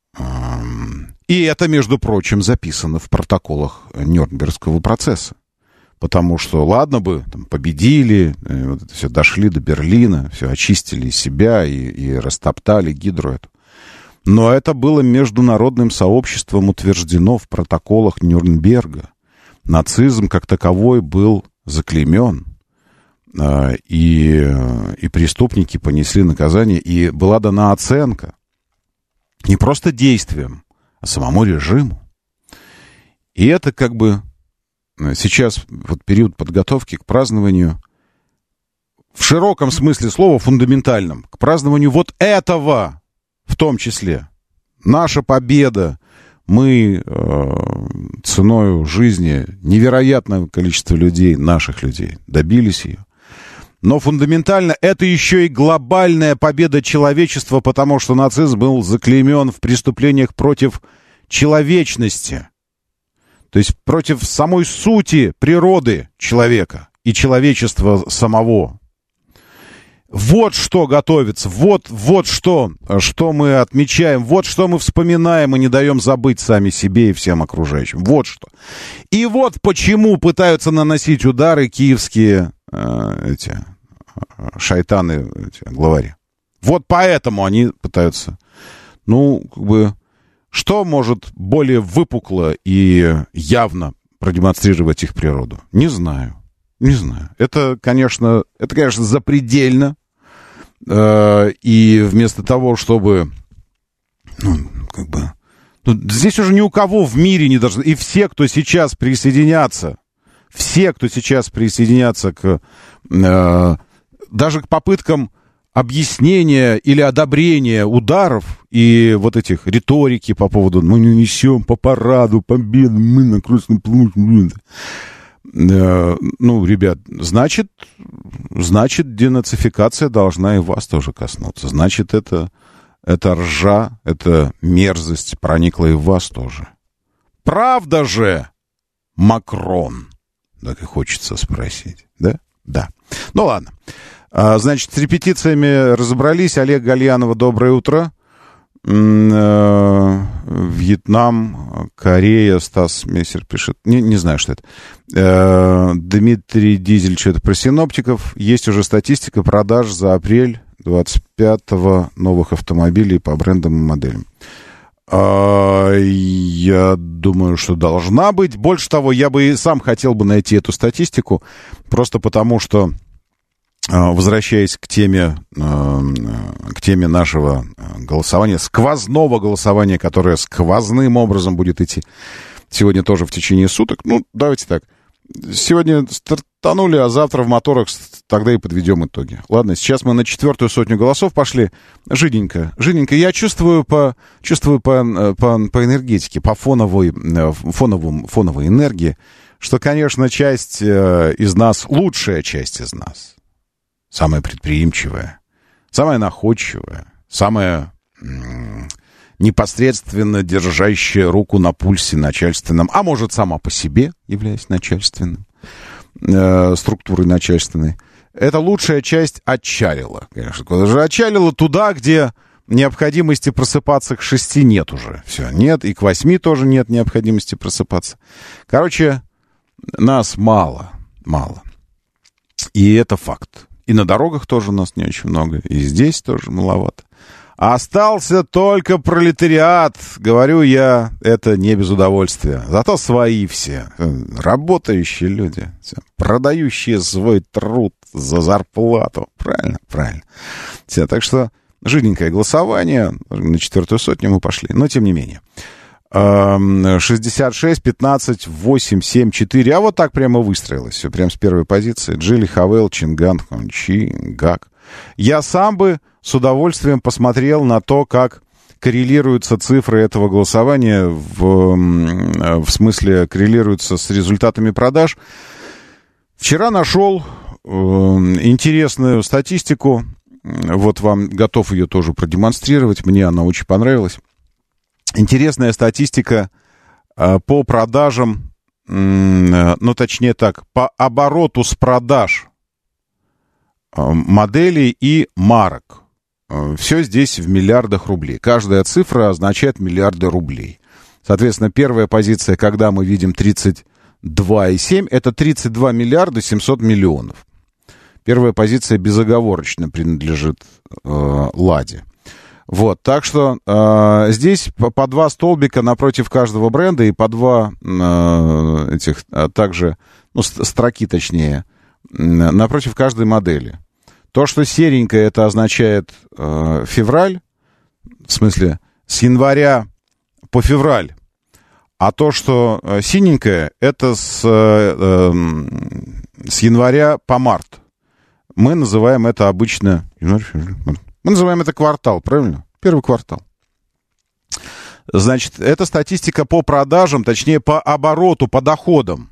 И это, между прочим, записано в протоколах Нюрнбергского процесса. Потому что, ладно бы, там, победили, вот это все, дошли до Берлина, все, очистили себя и, и растоптали гидру эту. Но это было международным сообществом утверждено в протоколах Нюрнберга. Нацизм как таковой был заклеймен, и, и преступники понесли наказание, и была дана оценка не просто действиям, а самому режиму. И это как бы сейчас вот период подготовки к празднованию, в широком смысле слова, фундаментальном, к празднованию вот этого, в том числе. Наша победа, мы э, ценой жизни невероятного количества людей, наших людей, добились ее. Но фундаментально это еще и глобальная победа человечества, потому что нацизм был заклеймен в преступлениях против человечности. То есть против самой сути природы человека и человечества самого. Вот что готовится, вот, вот что, что мы отмечаем, вот что мы вспоминаем и не даем забыть сами себе и всем окружающим. Вот что. И вот почему пытаются наносить удары киевские э, эти шайтаны, эти главари. Вот поэтому они пытаются, ну, как бы, что может более выпукло и явно продемонстрировать их природу? Не знаю, не знаю. Это, конечно, это, конечно, запредельно. И вместо того, чтобы, ну, как бы, ну, здесь уже ни у кого в мире не должно, и все, кто сейчас присоединятся, все, кто сейчас присоединятся к, э, даже к попыткам объяснения или одобрения ударов и вот этих риторики по поводу «мы не несем по параду победы, мы на Красной площади». Ну, ребят, значит, значит, денацификация должна и вас тоже коснуться. Значит, это, это ржа, это мерзость проникла и в вас тоже. Правда же, Макрон? Так и хочется спросить, да? Да. Ну, ладно. А, значит, с репетициями разобрались. Олег Гальянова, доброе утро. Вьетнам, Корея, Стас Мессер пишет. Не, не знаю, что это. Дмитрий Дизель что-то про синоптиков. Есть уже статистика продаж за апрель двадцать пятого новых автомобилей по брендам и моделям. Я думаю, что должна быть. Больше того, я бы и сам хотел бы найти эту статистику, просто потому что, возвращаясь к теме, к теме нашего голосования, сквозного голосования, которое сквозным образом будет идти сегодня тоже в течение суток. Ну, давайте так. Сегодня стартанули, а завтра в моторах тогда и подведем итоги. Ладно, сейчас мы на четвертую сотню голосов пошли. Жиденько, жиденько. Я чувствую по, чувствую по, по, по энергетике, по фоновой, фоновым, фоновой энергии, что, конечно, часть из нас, лучшая часть из нас, самая предприимчивая, самая находчивая, самая м- непосредственно держащая руку на пульсе начальственном, а может, сама по себе, являясь начальственным, э- структурой начальственной. Это лучшая часть отчалила, конечно. Куда же отчалила? Туда, где необходимости просыпаться к шести нет уже. Все, нет, и к восьми тоже нет необходимости просыпаться. Короче, нас мало, мало. И это факт. И на дорогах тоже у нас не очень много, и здесь тоже маловато. Остался только пролетариат, говорю я, это не без удовольствия. Зато свои все, работающие люди, продающие свой труд за зарплату. Правильно, правильно. Все, так что жиденькое голосование, на четвертую сотню мы пошли, но тем не менее. шестьдесят шесть, пятнадцать, восемь, семь, четыре. А вот так прямо выстроилось. Все прямо с первой позиции. Джили, Хавел, Чинган, Хончи, Гак. Я сам бы с удовольствием посмотрел на то, как коррелируются цифры этого голосования, в, в смысле коррелируются с результатами продаж. Вчера нашел э, интересную статистику. Вот вам готов ее тоже продемонстрировать. Мне она очень понравилась. Интересная статистика э, по продажам, э, ну, точнее так, по обороту с продаж э, моделей и марок. Э, все здесь в миллиардах рублей. Каждая цифра означает миллиарды рублей. Соответственно, первая позиция, когда мы видим тридцать два и семь, это тридцать два миллиарда семьсот миллионов. Первая позиция безоговорочно принадлежит э, «Ладе». Вот, так что э, здесь по, по два столбика напротив каждого бренда и по два э, этих, а также, ну, строки точнее, напротив каждой модели. То, что серенькое, это означает э, февраль, в смысле с января по февраль, а то, что э, синенькое, это с, э, э, с января по март. Мы называем это обычно... Мы называем это квартал, правильно? Первый квартал. Значит, это статистика по продажам, точнее, по обороту, по доходам.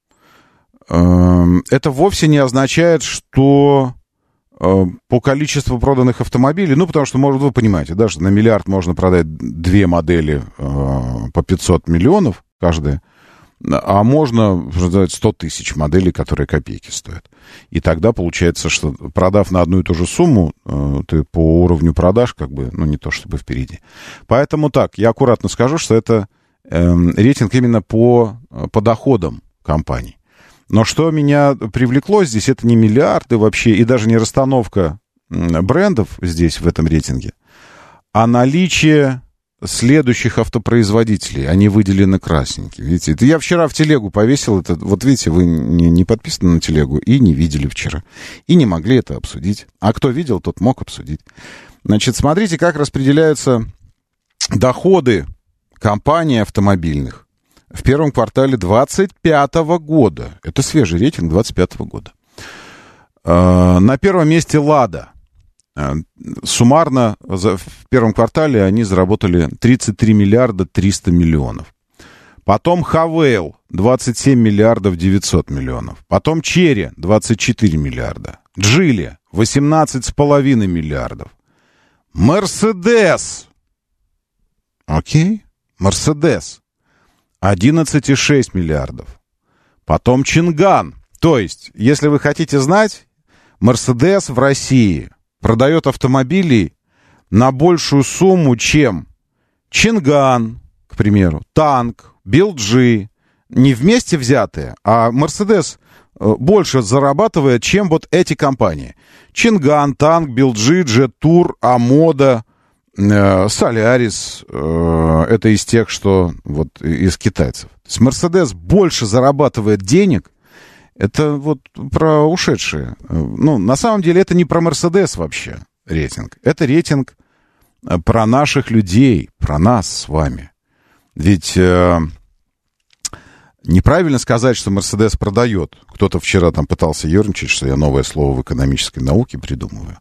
Это вовсе не означает, что по количеству проданных автомобилей, ну, потому что, может, вы понимаете, да, что на миллиард можно продать две модели по пятьсот миллионов каждая, а можно продать сто тысяч моделей, которые копейки стоят. И тогда получается, что продав на одну и ту же сумму, ты по уровню продаж как бы, ну, не то чтобы впереди. Поэтому так, я аккуратно скажу, что это э, рейтинг именно по, по доходам компаний. Но что меня привлекло здесь, это не миллиарды вообще, и даже не расстановка брендов здесь, в этом рейтинге, а наличие следующих автопроизводителей. Они выделены красненькие. Видите, это я вчера в телегу повесил. Это, вот видите, вы не, не подписаны на телегу и не видели вчера. И не могли это обсудить. А кто видел, тот мог обсудить. Значит, смотрите, как распределяются доходы компаний автомобильных в первом квартале двадцать пятого года. Это свежий рейтинг двадцать пятого года. На первом месте «Лада». Суммарно в первом квартале они заработали тридцать три миллиарда триста миллионов. Потом «Хавейл» двадцать семь миллиардов девятьсот миллионов. Потом «Черри» двадцать четыре миллиарда. «Джили» восемнадцать с половиной миллиардов. «Мерседес». Окей. «Мерседес» одиннадцать и шесть миллиардов. Потом «Чинган». То есть, если вы хотите знать, «Мерседес» в России продает автомобили на большую сумму, чем «Чинган», к примеру, «Танк», «би эл джи», не вместе взятые, а «Мерседес» больше зарабатывает, чем вот эти компании. «Чинган», «Танк», «би эл джи», «Джет-Тур», «Амода», «Солярис», это из тех, что вот из китайцев. То есть «Мерседес» больше зарабатывает денег. Это вот про ушедшие. Ну, на самом деле, это не про «Мерседес» вообще рейтинг. Это рейтинг про наших людей, про нас с вами. Ведь э, неправильно сказать, что «Мерседес» продает. Кто-то вчера там пытался ерничать, что я новое слово в экономической науке придумываю.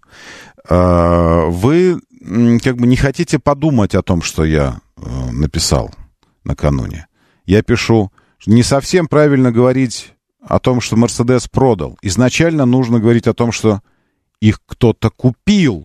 Э, вы как бы не хотите подумать о том, что я э, написал накануне. Я пишу, не совсем правильно говорить о том, что «Мерседес» продал. Изначально нужно говорить о том, что их кто-то купил.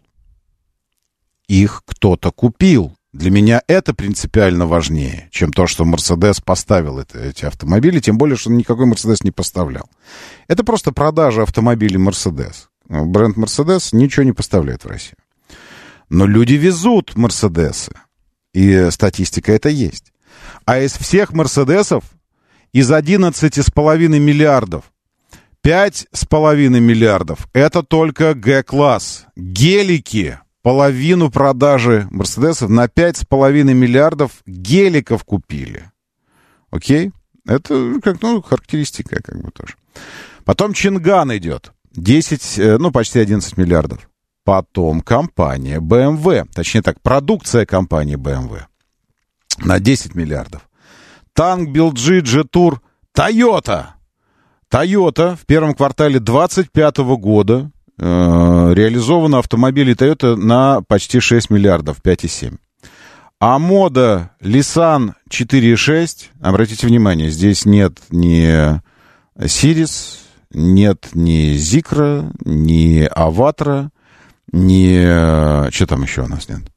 Их кто-то купил. Для меня это принципиально важнее, чем то, что «Мерседес» поставил это, эти автомобили, тем более, что никакой «Мерседес» не поставлял. Это просто продажа автомобилей «Мерседес». Бренд «Мерседес» ничего не поставляет в Россию. Но люди везут «Мерседесы», и статистика это есть. А из всех «Мерседесов» из одиннадцати с половиной миллиардов пять с половиной миллиардов это только Г-класс. Гелики. Половину продажи «Мерседесов» на пять с половиной миллиардов геликов купили. Окей? Это как, ну, характеристика как бы тоже. Потом «Чинган» идет. десять, ну, почти одиннадцать миллиардов. Потом компания бэ эм вэ. Точнее так, продукция компании бэ эм вэ. На десять миллиардов. «Танк», «би эл джи», «Джет-Тур», «Тойота». «Тойота» в первом квартале двадцать пятого года э, реализовано автомобилей «Тойота» на почти шесть миллиардов, пять и семь. «Амода», «Лисан» четыре и шесть. Обратите внимание, здесь нет ни «Сирис», нет ни «Зикра», ни «Аватра», ни... Что там еще у нас нет?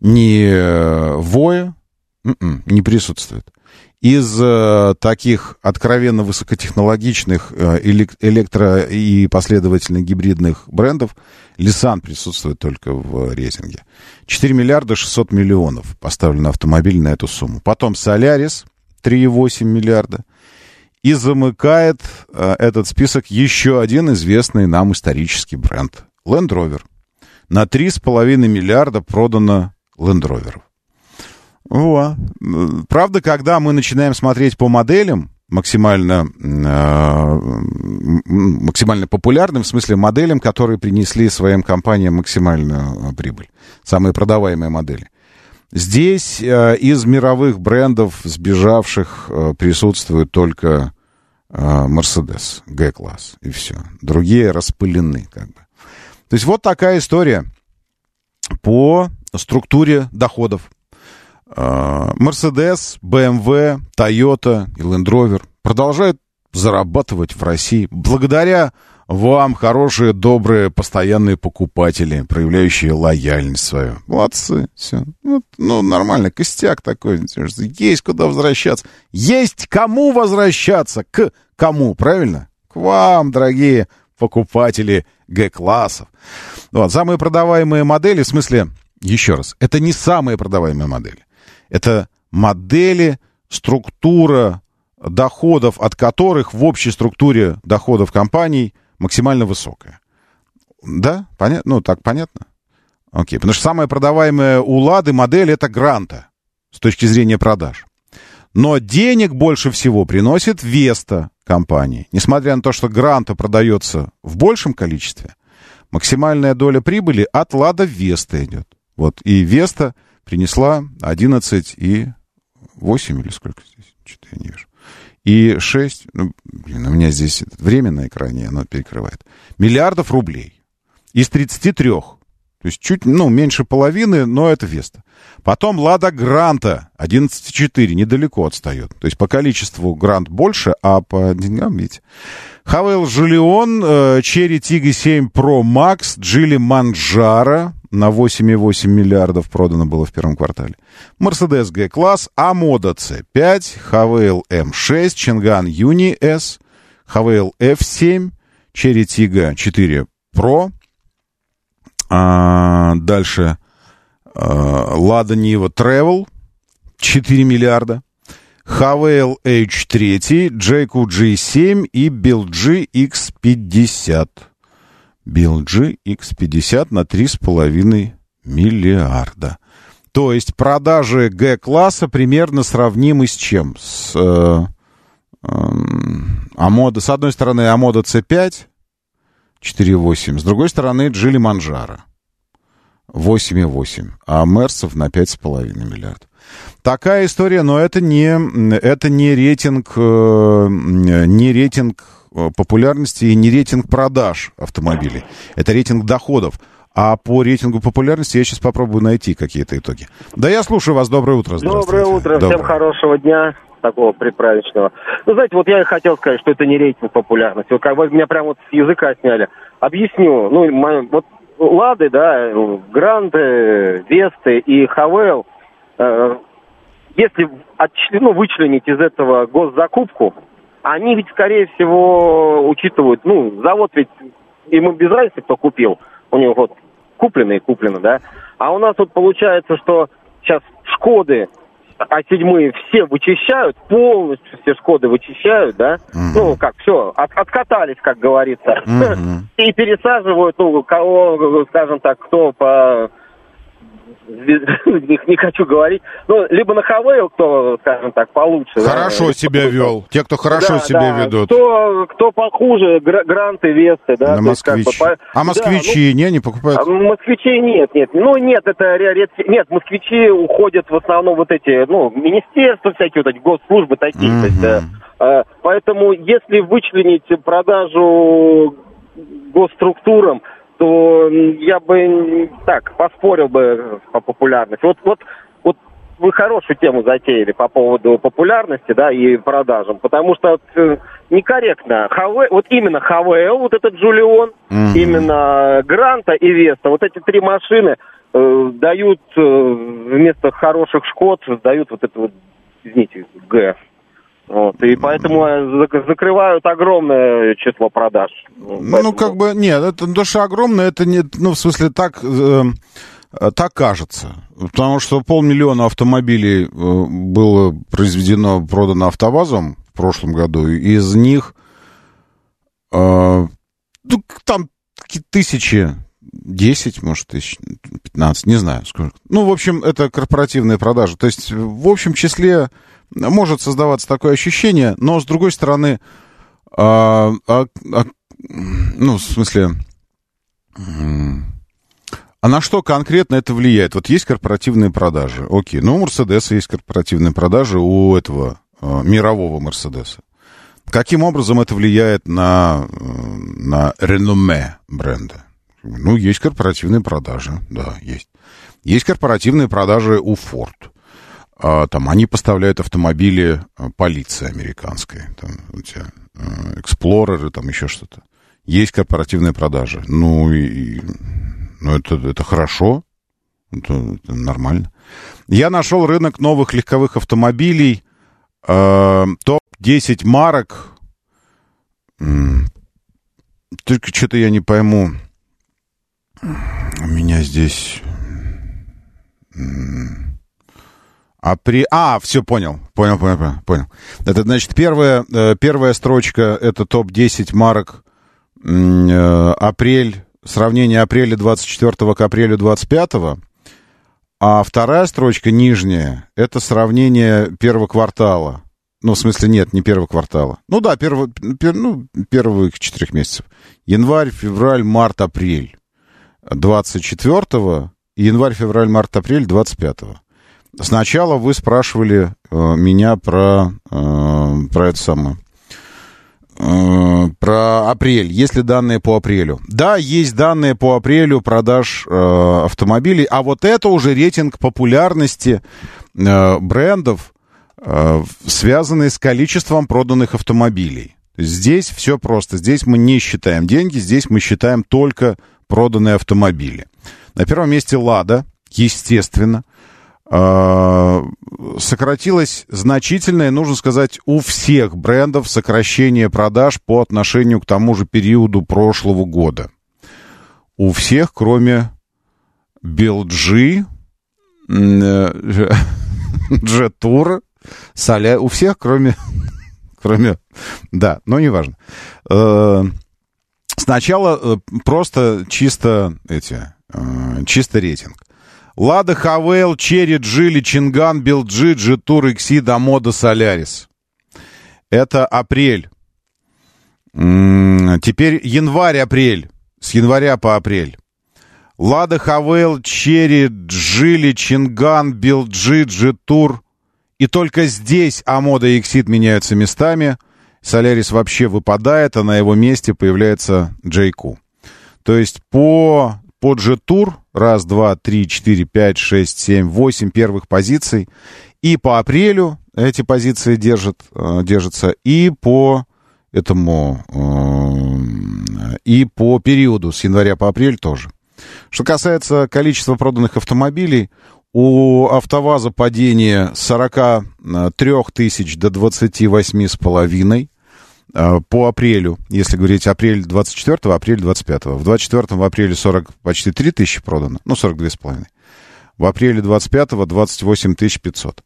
Ни «Воя». Не присутствует. Из э, таких откровенно высокотехнологичных э, электро- и последовательно гибридных брендов Nissan присутствует только в рейтинге. четыре миллиарда шестьсот миллионов поставлено автомобиль на эту сумму. Потом Solaris три и восемь миллиарда. И замыкает э, этот список еще один известный нам исторический бренд — Land Rover. На три с половиной миллиарда продано Land Rover'ов. О. Правда, когда мы начинаем смотреть по моделям, максимально, э, максимально популярным, в смысле моделям, которые принесли своим компаниям максимальную прибыль, самые продаваемые модели. Здесь э, из мировых брендов, сбежавших, э, присутствует только э, Mercedes G-класс, и все. Другие распылены, как бы. То есть вот такая история по структуре доходов. Э, Mercedes, бэ эм вэ, Toyota и Land Rover продолжают зарабатывать в России благодаря вам, хорошие, добрые, постоянные покупатели, проявляющие лояльность свою. Молодцы, все. Вот, ну, нормально, костяк такой. Есть куда возвращаться. Есть кому возвращаться. К кому, правильно? К вам, дорогие покупатели G-классов. Вот, самые продаваемые модели, в смысле, еще раз, это не самые продаваемые модели. Это модели, структура доходов, от которых в общей структуре доходов компаний максимально высокая. Да? Понятно? Ну, так понятно? Окей. Потому что самая продаваемая у Лады модель — это Гранта с точки зрения продаж. Но денег больше всего приносит Веста компании. Несмотря на то, что Гранта продается в большем количестве, максимальная доля прибыли от Лада Веста идет. Вот. И Веста принесла одиннадцать и восемь или сколько здесь? Что-то я не вижу. И шесть, ну, блин, у меня здесь время на экране, оно перекрывает, миллиардов рублей из тридцати трёх. То есть чуть, ну, меньше половины, но это Веста. Потом Лада Гранта одиннадцать и четыре, недалеко отстает. То есть по количеству Грант больше, а по деньгам, видите. Хавейл Жулион, Chery Tiggo семь Pro Max, Geely Manjaro на восемь и восемь миллиардов продано было в первом квартале. Mercedes G-класс, Amoda си пять, Хавейл эм шесть, Changan Uni S, Хавейл эф семь, Chery Tiggo четыре Pro. А, дальше а, Lada Niva Travel четыре миллиарда, Хавейл эйч три, Jayco джи семь и Bilgi икс пятьдесят. Bilgi икс пятьдесят на три с половиной миллиарда. То есть продажи G-класса примерно сравнимы с чем? С э, э, Amoda, с одной стороны Amoda си пять четыре и восемь, с другой стороны Geely Manjaro восемь и восемь, а Мерсов на пять с половиной миллиардов. Такая история, но это не, это не рейтинг, не рейтинг популярности и не рейтинг продаж автомобилей. Это рейтинг доходов. А по рейтингу популярности я сейчас попробую найти какие-то итоги. Да, я слушаю вас. Доброе утро. Доброе утро. Доброе. Всем хорошего дня, такого предпраздничного. Ну, знаете, вот я и хотел сказать, что это не рейтинг популярности. Вот как бы меня прямо вот с языка сняли. Объясню. Ну, вот Лады, да, Гранты, Весты и Хавейл, э, если отчли, ну, вычленить из этого госзакупку, они ведь, скорее всего, учитывают, ну, завод ведь, ему без разницы, кто купил, у него вот куплено и куплено, да, а у нас вот получается, что сейчас Шкоды, а седьмые все вычищают, полностью все Шкоды вычищают, да, mm-hmm. ну, как, все, от, откатались, как говорится, mm-hmm. и пересаживают, ну, кого, скажем так, кто по... Не, не хочу говорить. Ну, либо на Хавейл, кто, скажем так, получше. Хорошо да, себя вел. Те, кто хорошо да, себя да. ведут. Кто, кто похуже, Гранты, Весты, да. На москвич. Как бы, а москвичи, да, ну, не, не покупают? Москвичей нет, нет. Ну, нет, это редкие. Нет, москвичи уходят в основном вот эти, ну, министерства, всякие вот эти госслужбы такие. Mm-hmm. То есть, да. Поэтому, если вычленить продажу госструктурам, то я бы так поспорил бы по популярности. Вот, вот, вот вы хорошую тему затеяли по поводу популярности, да, и продажам, потому что вот, некорректно. Хаве, вот именно Хавейл, вот этот Жулион, mm-hmm. именно Гранта и Веста, вот эти три машины э, дают э, вместо хороших Шкод, дают вот это вот, извините, Г. Вот, и поэтому закрывают огромное число продаж. Ну, поэтому... ну как бы, нет, это, то, что огромное, это не, ну, в смысле, так, э, Так кажется. Потому что полмиллиона автомобилей было произведено, продано АвтоВАЗом в прошлом году. Из них ну, там тысячи, десять, может, тысяч, пятнадцать, не знаю сколько. Ну, в общем, это корпоративные продажи. То есть, в общем числе может создаваться такое ощущение, но, с другой стороны, а, а, а, ну, в смысле... А на что конкретно это влияет? Вот есть корпоративные продажи. Окей. Ну, у Мерседеса есть корпоративные продажи, у этого э, мирового Мерседеса. Каким образом это влияет на, на реноме бренда? Ну, есть корпоративные продажи. Да, есть. Есть корпоративные продажи у Ford. А, там они поставляют автомобили полиции американской. Там у тебя э, Эксплореры, там еще что-то. Есть корпоративные продажи. Ну, и... Ну, это, это хорошо, это, это нормально. Я нашел рынок новых легковых автомобилей, э, топ десять марок. Только что-то я не пойму. У меня здесь... Апри... А, все, понял, понял, понял, понял. Это, значит, первая, первая строчка, это топ десять марок, э, апрель... Сравнение апреля двадцать четвёртого к апрелю двадцать пятого, а вторая строчка, нижняя, это сравнение первого квартала. Ну, в смысле, нет, не первого квартала. Ну да, первого, пер, ну, первых четырех месяцев. Январь, февраль, март, апрель двадцать четвёртого, и январь, февраль, март, апрель двадцать пятого. Сначала вы спрашивали э, меня про, э, про это самое... Про апрель. Есть ли данные по апрелю? Да, есть данные по апрелю продаж э, автомобилей. А вот это уже рейтинг популярности э, брендов, э, связанный с количеством проданных автомобилей. Здесь все просто. Здесь мы не считаем деньги, здесь мы считаем только проданные автомобили. На первом месте «Лада», естественно. Сократилось значительное, нужно сказать, у всех брендов сокращение продаж по отношению к тому же периоду прошлого года. У всех, кроме би эл джи, Jetour, Соля... у всех, кроме... кроме... Да, но неважно. Сначала просто чисто эти... чисто рейтинг. Лада Хавейл, Черри, Джили, Чинган, би эл джи, Jetour, Exida, Moda, Solaris. Это апрель. Теперь январь-апрель. С января по апрель. Лада Хавейл, Черри, Джили, Чинган, би эл джи, Jetour. И только здесь Амода и Exid меняются местами. Solaris вообще выпадает, а на его месте появляется джей кью. То есть по... По Jetour раз, два, три, четыре, пять, шесть, семь, восемь первых позиций. И по апрелю эти позиции держат, держатся. И по этому... И по периоду с января по апрель тоже. Что касается количества проданных автомобилей, у АвтоВАЗа падение с сорок три тысяч до двадцать восемь с половиной. По апрелю, если говорить апрель двадцать четвёртого, апрель двадцать пятого. В двадцать четвёртом в апреле сорок, почти три тысячи продано, ну, сорок два с половиной. В апреле двадцать пятого двадцать восемь тысяч пятьсот.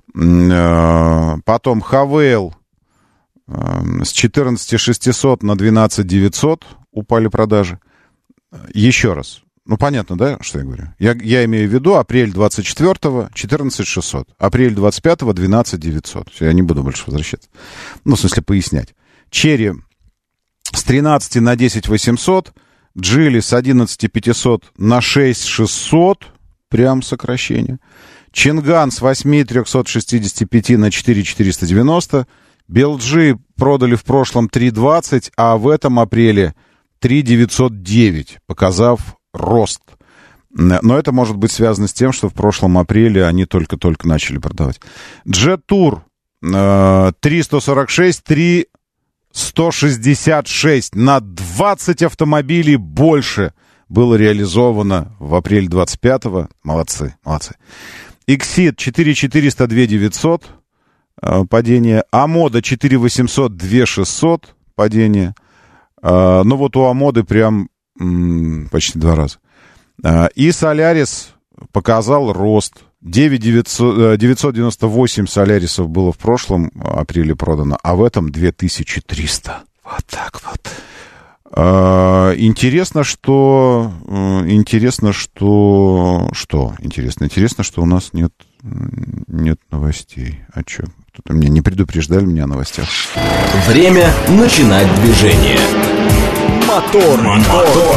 Потом Хавейл с четырнадцать тысяч шестьсот на двенадцать тысяч девятьсот упали продажи. Еще раз. Ну, понятно, да, что я говорю? Я, я имею в виду апрель двадцать четвёртого четырнадцать тысяч шестьсот. Апрель двадцать пятого двенадцать тысяч девятьсот. Все, я не буду больше возвращаться. Ну, в смысле, пояснять. Черри с тринадцати на десять тысяч восемьсот, Джили с одиннадцати тысяч пятисот на шесть тысяч шестьсот, прям сокращение. Чинган с восьми тысяч трехсот шестидесяти пяти на четыре тысячи четыреста девяносто. би эл джи продали в прошлом три тысячи двадцать, а в этом апреле три тысячи девятьсот девять, показав рост. Но это может быть связано с тем, что в прошлом апреле они только-только начали продавать. Jetour три сто сорок шесть, три сто шестьдесят шесть, на двадцать автомобилей больше было реализовано в апреле двадцать пятого. Молодцы, молодцы. Exid четыре четыреста, два девятьсот, падение. Амода четыре восемьсот, два шестьсот, падение. Ну вот у Амоды прям м- почти два раза. И Солярис показал рост. девять тысяч девятьсот девяносто восемь Солярисов было в прошлом апреле продано, а в этом две тысячи триста. Вот так вот. Интересно, что... Интересно, что... Что? Интересно. Интересно, что у нас нет, нет новостей. А что? Кто-то меня не предупреждали меня о новостях. Время начинать движение. Мотор, мотор.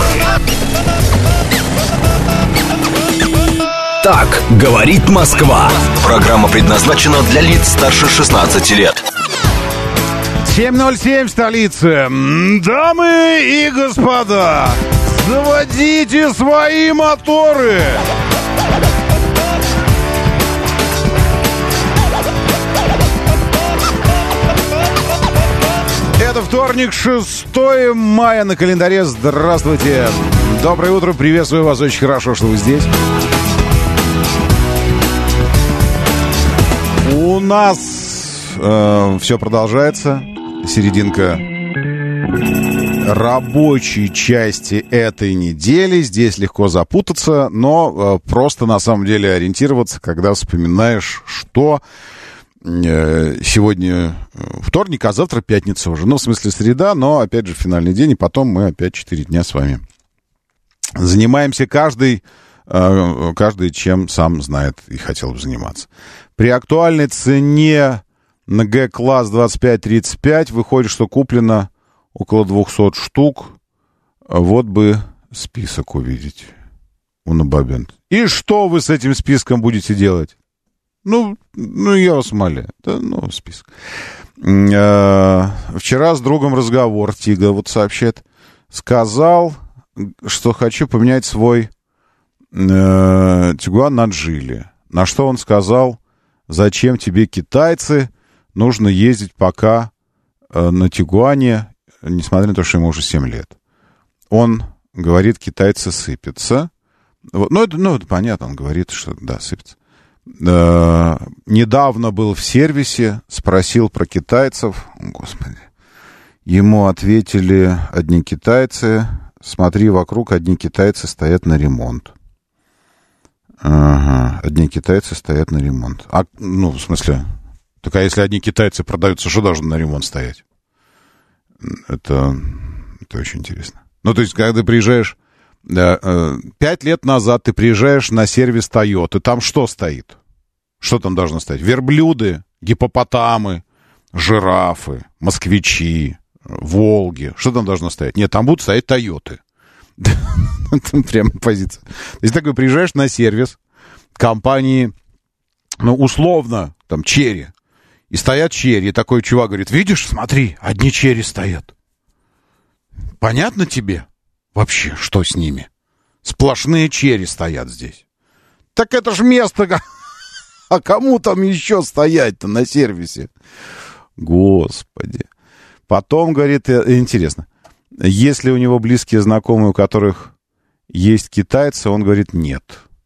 Так говорит Москва. Программа предназначена для лиц старше шестнадцати лет. семь ноль семь в столице. Дамы и господа, заводите свои моторы. Это вторник, шестое мая на календаре. Здравствуйте. Доброе утро, приветствую вас. Очень хорошо, что вы здесь. У нас э, все продолжается. Серединка рабочей части этой недели. Здесь легко запутаться, но э, просто на самом деле ориентироваться, когда вспоминаешь, что э, сегодня вторник, а завтра пятница уже. Ну, в смысле среда, но опять же финальный день, и потом мы опять четыре дня с вами занимаемся каждый, э, каждый чем сам знает и хотел бы заниматься. При актуальной цене на G-класс двадцать пять тридцать пять выходит, что куплено около двухсот штук. Вот бы список увидеть у Набабент. И что вы с этим списком будете делать? Ну, ну я вас умоляю. Да, ну, список. Вчера с другом разговор. Тига вот сообщает. Сказал, что хочу поменять свой э, Тигуан на Джили. На что он сказал: зачем тебе китайцы? Нужно ездить пока э, на Тигуане, несмотря на то, что ему уже семь лет. Он говорит, китайцы сыпятся. Вот, ну, это, ну, это понятно, он говорит, что да, сыпятся. Э, недавно был в сервисе, спросил про китайцев. Господи. Ему ответили одни китайцы. Смотри, вокруг одни китайцы стоят на ремонт. Ага, одни китайцы стоят на ремонт. А, ну, в смысле... Так а если одни китайцы продаются, что должны на ремонт стоять? Это, это очень интересно. Ну, то есть, когда ты приезжаешь... Да, э, пять лет назад ты приезжаешь на сервис Toyota, там что стоит? Что там должно стоять? Верблюды, гиппопотамы, жирафы, москвичи, Волги. Что там должно стоять? Нет, там будут стоять Тойоты. Там прямо позиция. То есть, такой приезжаешь на сервис компании, ну, условно, там, Черри. И стоят черри. И такой чувак говорит: видишь, смотри, одни черри стоят. Понятно тебе вообще, что с ними? Сплошные черри стоят здесь. Так это ж место... А кому там еще стоять-то на сервисе? Господи. Потом, говорит, интересно, если у него близкие знакомые, у которых есть китайцы, он говорит, нет.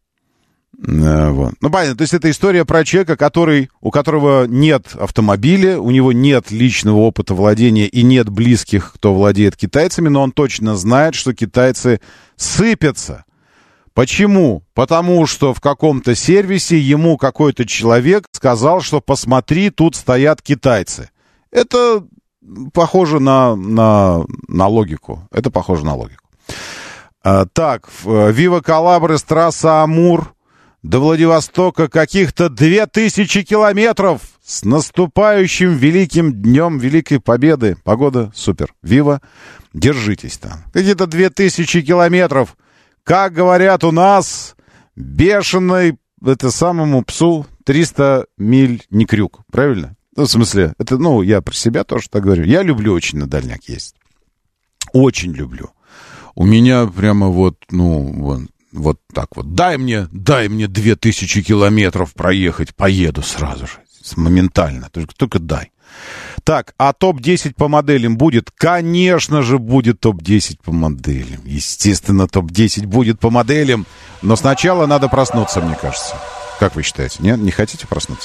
Вот. Ну, понятно, то есть это история про человека, который, у которого нет автомобиля, у него нет личного опыта владения и нет близких, кто владеет китайцами, но он точно знает, что китайцы сыпятся. Почему? Потому что в каком-то сервисе ему какой-то человек сказал, что посмотри, тут стоят китайцы. Это похоже на, на, на логику. Это похоже на логику. А, так, Вива Калабрес, трасса Амур. До Владивостока каких-то две тысячи километров. С наступающим великим днем Великой Победы. Погода супер. Вива, держитесь там. Какие-то две тысячи километров. Как говорят у нас, бешеный, это самому псу триста миль не крюк. Правильно? Ну, в смысле, это, ну, я про себя тоже так говорю. Я люблю очень на дальняк ездить. Очень люблю. У меня прямо вот, ну, вон. Вот так вот. Дай мне, дай мне две тысячи километров проехать, поеду сразу же. Моментально. Только, только дай. Так, а топ десять по моделям будет? Конечно же, будет топ десять по моделям. Естественно, топ десять будет по моделям. Но сначала надо проснуться, мне кажется. Как вы считаете? Нет? Не хотите проснуться?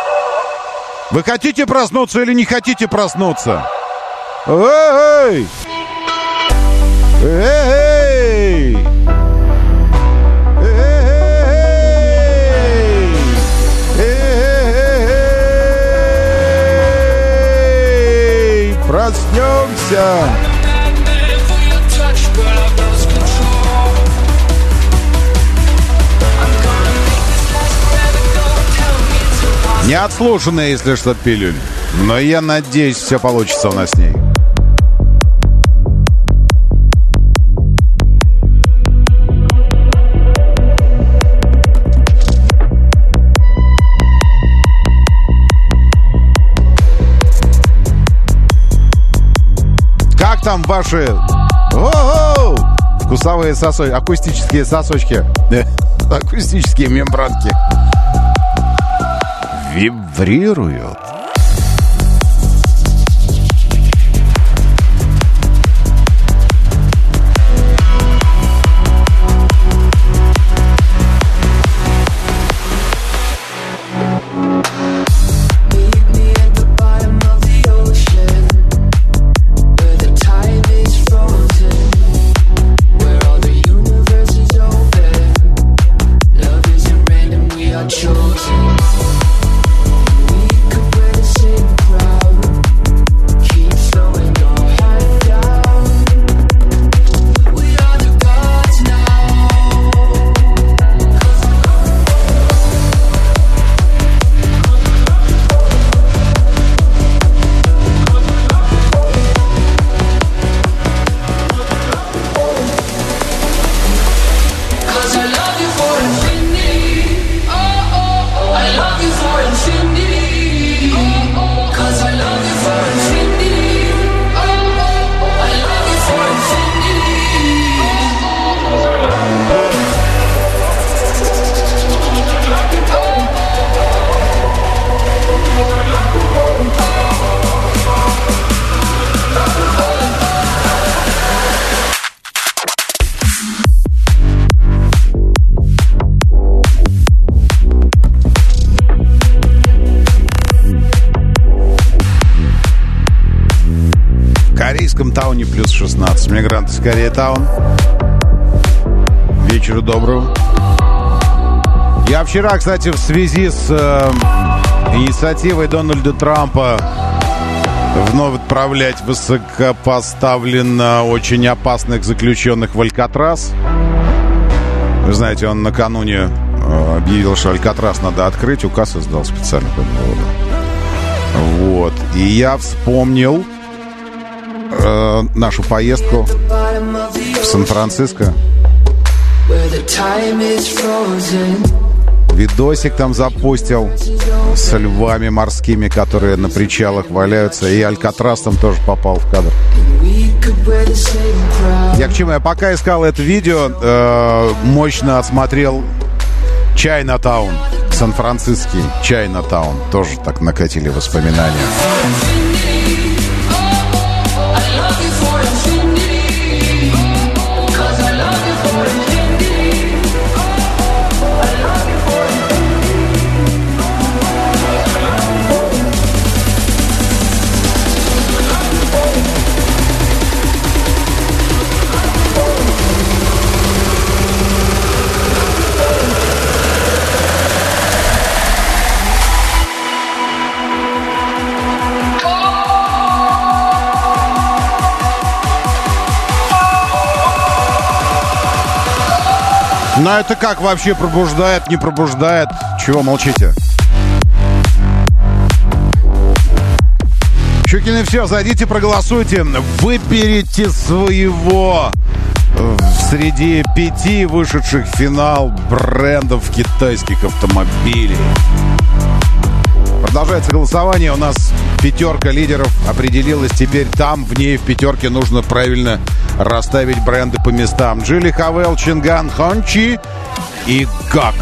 Вы хотите проснуться или не хотите проснуться? Эй! Эй! Дождемся. Не отслушанная, если что, пилюль. Но я надеюсь, все получится у нас с ней. Как там ваши о-о-о! Вкусовые сосочки, акустические сосочки, акустические мембранки вибрируют? Тауне плюс шестнадцать. Мигрант из Кореятаун. Вечера доброго. Я вчера, кстати, в связи с э, инициативой Дональда Трампа вновь отправлять высокопоставленно очень опасных заключенных в Алькатрас. Вы знаете, он накануне э, объявил, что Алькатрас надо открыть. Указ издал специально по этому поводу. Вот. И я вспомнил нашу поездку в Сан-Франциско. Видосик там запустил с львами морскими, которые на причалах валяются. И Алькатрас там тоже попал в кадр. Я к чему? Я пока искал это видео, э, мощно осмотрел Чайнатаун, Сан-Франциский Чайнатаун. Тоже так накатили воспоминания. Ну это как вообще пробуждает, не пробуждает? Чего молчите? Щукины, все, зайдите, проголосуйте. Выберите своего среди пяти вышедших в финал брендов китайских автомобилей. Продолжается голосование. У нас пятерка лидеров определилась. Теперь там, в ней, в пятерке, нужно правильно расставить бренды по местам. Джили Хавел, Чинган, Хончи и Гак.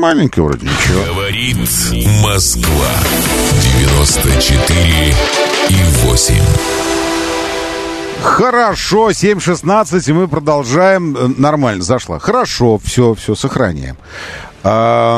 нормальненько вроде, ничего. Говорит Москва. девяносто четыре и восемь. Хорошо, семь шестнадцать, и мы продолжаем. Нормально, зашла. Хорошо, все, все, сохраняем. А,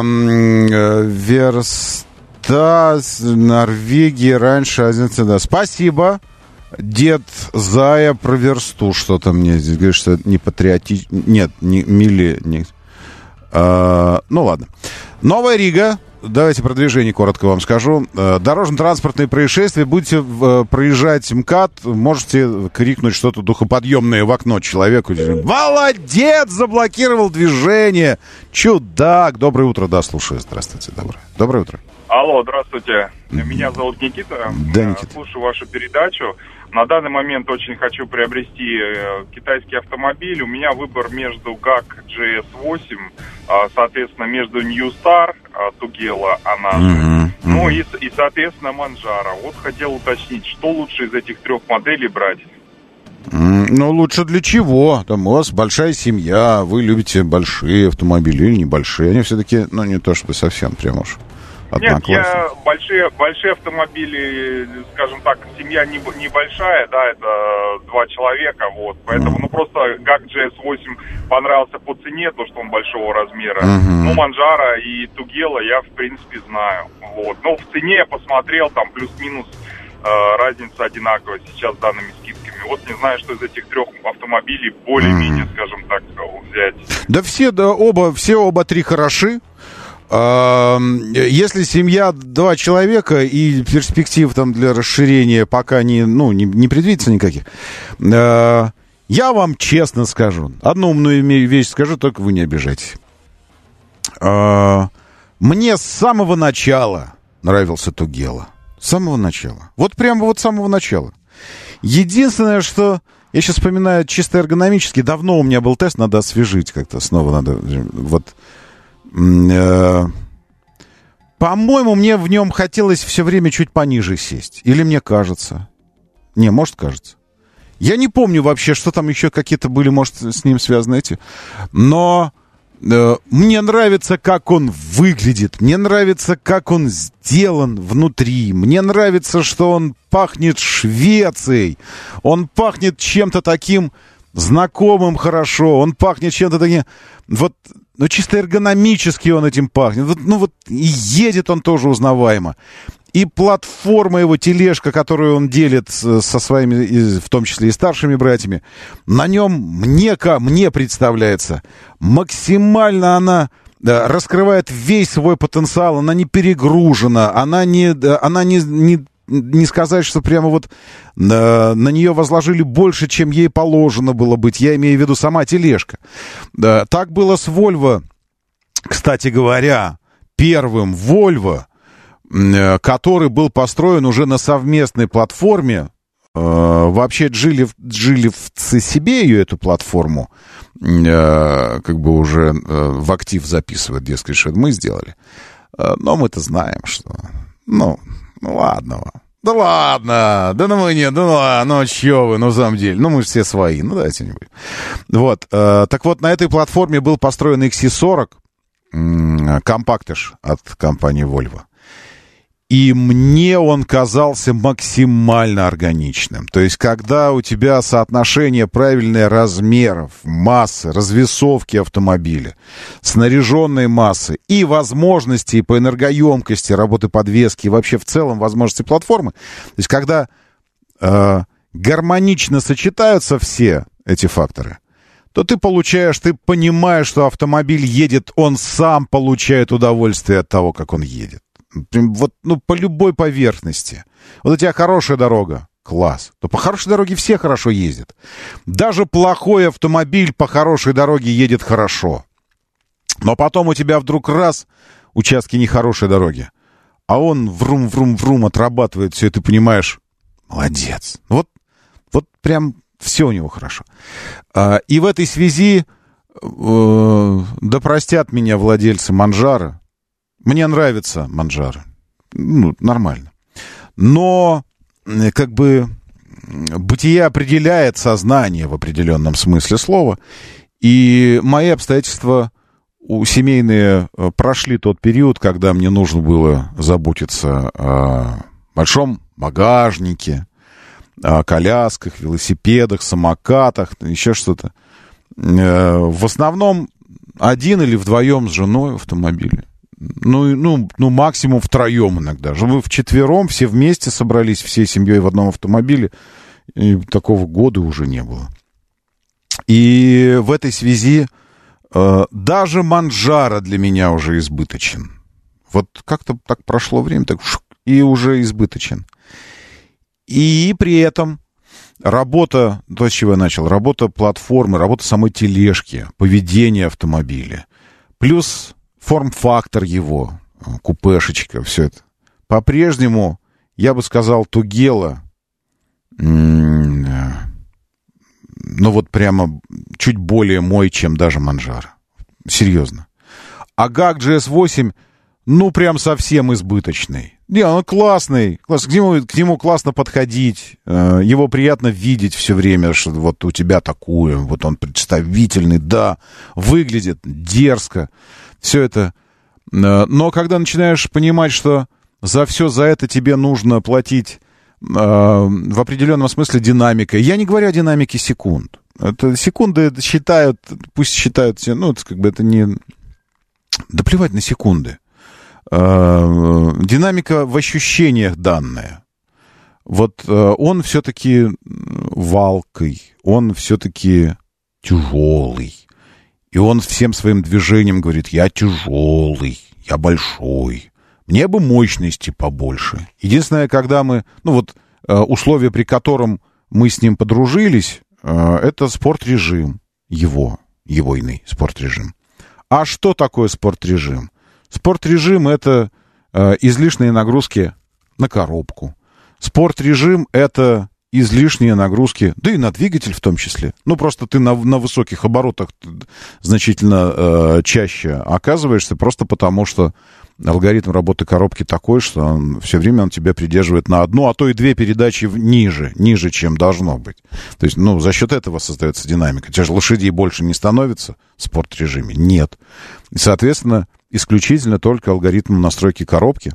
Верста, Норвегия, раньше... Да. Спасибо. Дед Зая про версту что-то мне здесь говорит, что не патриотич... Нет, не мили... Не... А, ну, ладно. Новая Рига. Давайте про движение коротко вам скажу. Дорожно-транспортные происшествия. Будете проезжать МКАД, можете крикнуть что-то духоподъемное в окно человеку. Молодец! Заблокировал движение! Чудак! Доброе утро, да, слушаю. Здравствуйте, доброе. Доброе утро. Алло, здравствуйте. Меня зовут Никита. Да, Никита. Слушаю вашу передачу. На данный момент очень хочу приобрести китайский автомобиль. У меня выбор между гак джей эс восемь, соответственно, между New Star, Тугела, она же, mm-hmm. ну и, и, соответственно, Манджаро. Вот хотел уточнить, что лучше из этих трех моделей брать? Mm, ну, лучше для чего? Там у вас большая семья, вы любите большие автомобили или небольшие. Они все-таки, ну, не то чтобы совсем прям уж... Нет, я большие, большие автомобили, скажем так, семья не, небольшая, да, это два человека, вот, поэтому, mm. ну, просто гак джей эс восемь понравился по цене, то, что он большого размера, mm-hmm. ну, Манджаро и Тугела я, в принципе, знаю, вот, но в цене я посмотрел, там, плюс-минус э, разница одинаковая сейчас с данными скидками, вот, не знаю, что из этих трех автомобилей более-менее, mm. скажем так, взять. Да все, да, оба, все оба три хороши. Если семья два человека и перспектив там для расширения пока не, ну, не, не предвидится никаких, я вам честно скажу, одну умную вещь скажу, только вы не обижайтесь. Мне с самого начала нравился Тугела. С самого начала. Вот прямо вот с самого начала. Единственное, что... Я сейчас вспоминаю чисто эргономически. Давно у меня был тест, надо освежить как-то. Снова надо... Вот... По-моему, мне в нем хотелось все время чуть пониже сесть. Или мне кажется. Не, может, кажется. Я не помню вообще, что там еще какие-то были, может, с ним связаны эти. Но э, мне нравится, как он выглядит. Мне нравится, как он сделан внутри. Мне нравится, что он пахнет Швецией. Он пахнет чем-то таким знакомым хорошо. Он пахнет чем-то таким... Вот... Ну, чисто эргономически он этим пахнет. Вот, ну, вот и едет он тоже узнаваемо. И платформа его, тележка, которую он делит со своими, в том числе и старшими братьями, на нем мне, мне представляется, максимально она да, раскрывает весь свой потенциал. Она не перегружена, она не... Она не, не Не сказать, что прямо вот на, на нее возложили больше, чем ей положено было быть. Я имею в виду сама тележка. Да, так было с Volvo. Кстати говоря, первым Volvo, который был построен уже на совместной платформе. Вообще Джилев, джилевцы себе ее, эту платформу, как бы уже в актив записывают, дескать, что мы сделали. Но мы-то знаем, что... Ну... Ну, ладно вам. Да ладно, да ну мы нет, да ну ладно, ну чё вы, ну, в самом деле, ну, мы же все свои, ну, давайте не будем. Вот, э, так вот, на этой платформе был построен икс си сорок, э, компактыш от компании Volvo. И мне он казался максимально органичным. То есть, когда у тебя соотношение правильное размеров, массы, развесовки автомобиля, снаряженной массы и возможностей по энергоемкости работы подвески и вообще в целом возможности платформы, то есть, когда э, гармонично сочетаются все эти факторы, то ты получаешь, ты понимаешь, что автомобиль едет, он сам получает удовольствие от того, как он едет. Вот, ну, по любой поверхности. Вот у тебя хорошая дорога, класс. То по хорошей дороге все хорошо ездят. Даже плохой автомобиль по хорошей дороге едет хорошо. Но потом у тебя вдруг раз участки нехорошей дороги, а он врум-врум-врум отрабатывает все, и ты понимаешь, молодец. Вот, вот прям все у него хорошо. И в этой связи, да простят меня владельцы Манджаро, мне нравится Манджаро. Ну, нормально. Но, как бы, бытие определяет сознание в определенном смысле слова. И мои обстоятельства у семейные прошли тот период, когда мне нужно было заботиться о большом багажнике, о колясках, велосипедах, самокатах, еще что-то. В основном один или вдвоем с женой в автомобиле. Ну, ну, ну, максимум втроем иногда. Мы вчетвером все вместе собрались, всей семьей в одном автомобиле. И такого года уже не было. И в этой связи э, даже Манджаро для меня уже избыточен. Вот как-то так прошло время, так и уже избыточен. И при этом работа, то, с чего я начал, работа платформы, работа самой тележки, поведение автомобиля, плюс форм-фактор его, купешечка, все это. По-прежнему, я бы сказал, Тугело, ну вот прямо чуть более мой, чем даже Манджаро. Серьезно. А гак джи эс восемь, ну прям совсем избыточный. Не, он классный, класс, к нему, к нему классно подходить, его приятно видеть все время, что вот у тебя такое, вот он представительный, да, выглядит дерзко, все это. Но когда начинаешь понимать, что за все за это тебе нужно платить в определенном смысле динамикой, я не говорю о динамике секунд, это секунды считают, пусть считают, ну, это как бы это не... Да плевать на секунды. Динамика в ощущениях данная. Вот он все-таки валкой, он все-таки тяжелый. И он всем своим движением говорит: я тяжелый, я большой, мне бы мощности побольше. Единственное, когда мы, ну вот условие, при котором мы с ним подружились, это спортрежим его, егойный спортрежим. А что такое спортрежим? Спортрежим — это э, излишние нагрузки на коробку. Спортрежим — это излишние нагрузки, да и на двигатель в том числе. Ну, просто ты на, на высоких оборотах значительно э, чаще оказываешься, просто потому что алгоритм работы коробки такой, что он, все время он тебя придерживает на одну, а то и две передачи ниже, ниже, чем должно быть. То есть, ну, за счет этого создается динамика. Те же лошадей больше не становится в спортрежиме? Нет. И, соответственно, исключительно только алгоритмом настройки коробки,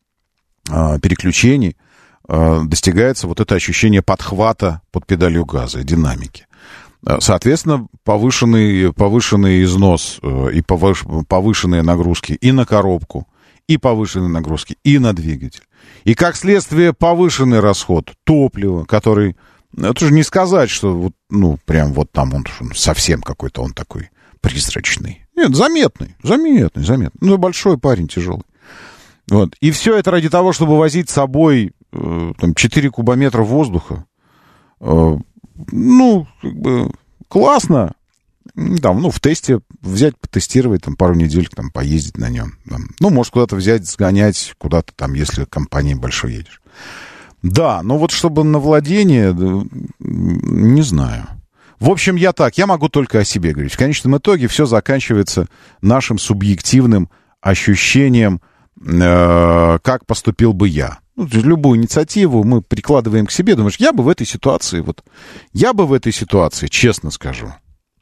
э, переключений, э, достигается вот это ощущение подхвата под педалью газа, динамики. Соответственно, повышенный, повышенный износ э, и повыш, повышенные нагрузки и на коробку, и повышенные нагрузки и на двигатель. И как следствие повышенный расход топлива, который... Это же не сказать, что вот, ну, прям вот там он совсем какой-то он такой призрачный. Нет, заметный, заметный, заметный. Ну, большой парень, тяжелый. Вот. И все это ради того, чтобы возить с собой э, там, четыре кубометра воздуха. Э, ну, как бы, классно. Там, ну, в тесте взять, потестировать, там, пару недель, там, поездить на нем. Там. Ну, может, куда-то взять, сгонять, куда-то там, если компанией большой едешь. Да, но вот чтобы на владение, не знаю. В общем, я так, я могу только о себе говорить. В конечном итоге все заканчивается нашим субъективным ощущением, э, как поступил бы я. Ну, любую инициативу мы прикладываем к себе. Думаешь, я бы в этой ситуации, вот, я бы в этой ситуации, честно скажу,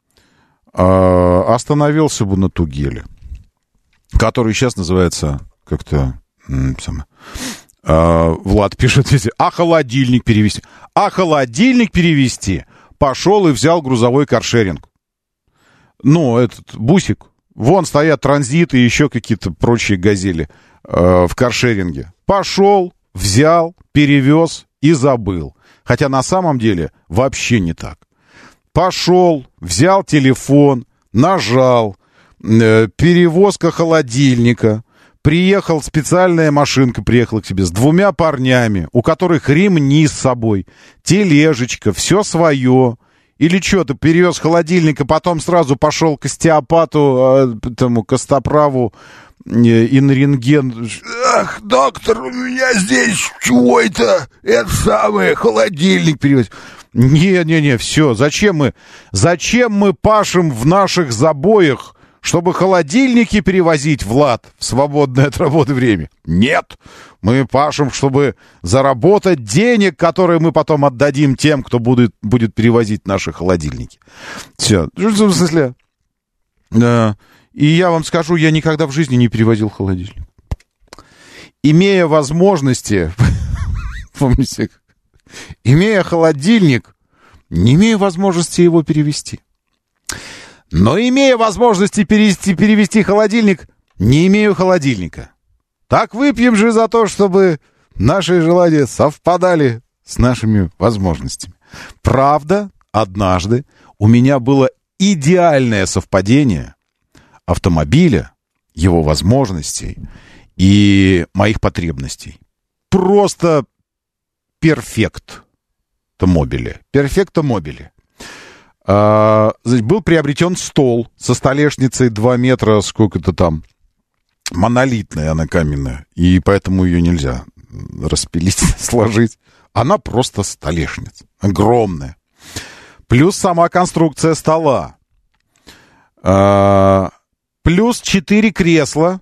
э, остановился бы на Тугеле, который сейчас называется как-то... М- сам, э, Влад пишет, а холодильник перевести? А холодильник перевести? Пошел и взял грузовой каршеринг. Ну, этот бусик. Вон стоят транзиты и еще какие-то прочие газели э, в каршеринге. Пошел, взял, перевез и забыл. Хотя на самом деле вообще не так. Пошел, взял телефон, нажал, э, перевозка холодильника. Приехал, специальная машинка приехала к тебе с двумя парнями, у которых ремни с собой, тележечка, все свое. Или что, ты перевез холодильник, а потом сразу пошел к остеопату, этому костоправу и на рентген. Ах, доктор, у меня здесь чего-то, это самое, холодильник перевез. Не-не-не, все, зачем мы, зачем мы пашем в наших забоях, чтобы холодильники перевозить, Влад, в свободное от работы время? Нет! Мы пашем, чтобы заработать денег, которые мы потом отдадим тем, кто будет, будет перевозить наши холодильники. Все. В смысле? И я вам скажу, я никогда в жизни не переводил холодильник. Имея возможности, помните, имея холодильник, не имею возможности его перевести. Но имея возможности перевести, перевести холодильник, не имею холодильника. Так выпьем же за то, чтобы наши желания совпадали с нашими возможностями. Правда, однажды у меня было идеальное совпадение автомобиля, его возможностей и моих потребностей. Просто перфект мобиле. Перфекто мобиле. А, был приобретен стол со столешницей два метра, сколько-то там, монолитная она каменная, и поэтому ее нельзя распилить, сложить. Она просто столешница, огромная. Плюс сама конструкция стола. А, плюс четыре кресла.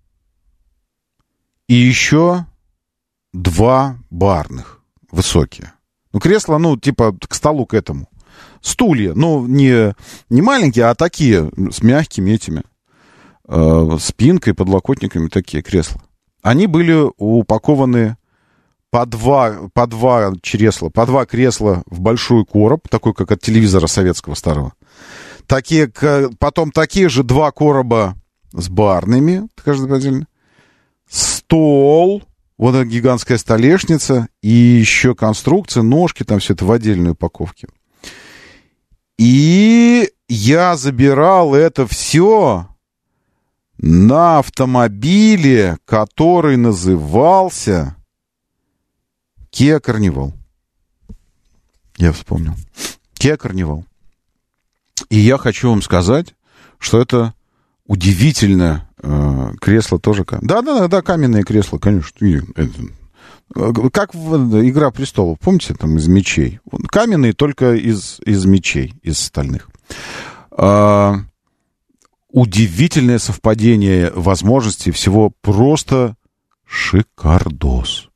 И еще два барных, высокие. Ну, кресла, ну, типа к столу к этому. Стулья, ну, не, не маленькие, а такие, с мягкими этими, э, спинкой, подлокотниками, такие кресла. Они были упакованы по два, по два кресла, по два кресла в большой короб, такой, как от телевизора советского старого. Такие, потом такие же два короба с барными, каждый отдельно. Стол, вот эта гигантская столешница, и еще конструкция, ножки, там все это в отдельной упаковке. И я забирал это все на автомобиле, который назывался Kia Carnival. Я вспомнил. Kia Carnival. И я хочу вам сказать, что это удивительное э, кресло тоже. Да, да, да, да, каменные кресла, конечно. Как в «Игра престолов», помните, там из мечей? Каменные только из, из мечей, из стальных. А, удивительное совпадение возможностей, всего просто шикардос.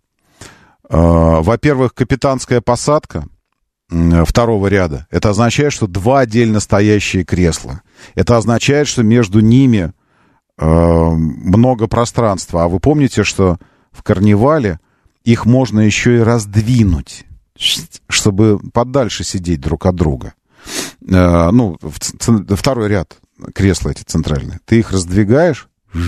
А, во-первых, капитанская посадка второго ряда. Это означает, что два отдельно стоящие кресла. Это означает, что между ними э, много пространства. А вы помните, что в карнивале их можно еще и раздвинуть, чтобы подальше сидеть друг от друга. Э, ну, в ц- второй ряд кресла эти центральные. Ты их раздвигаешь,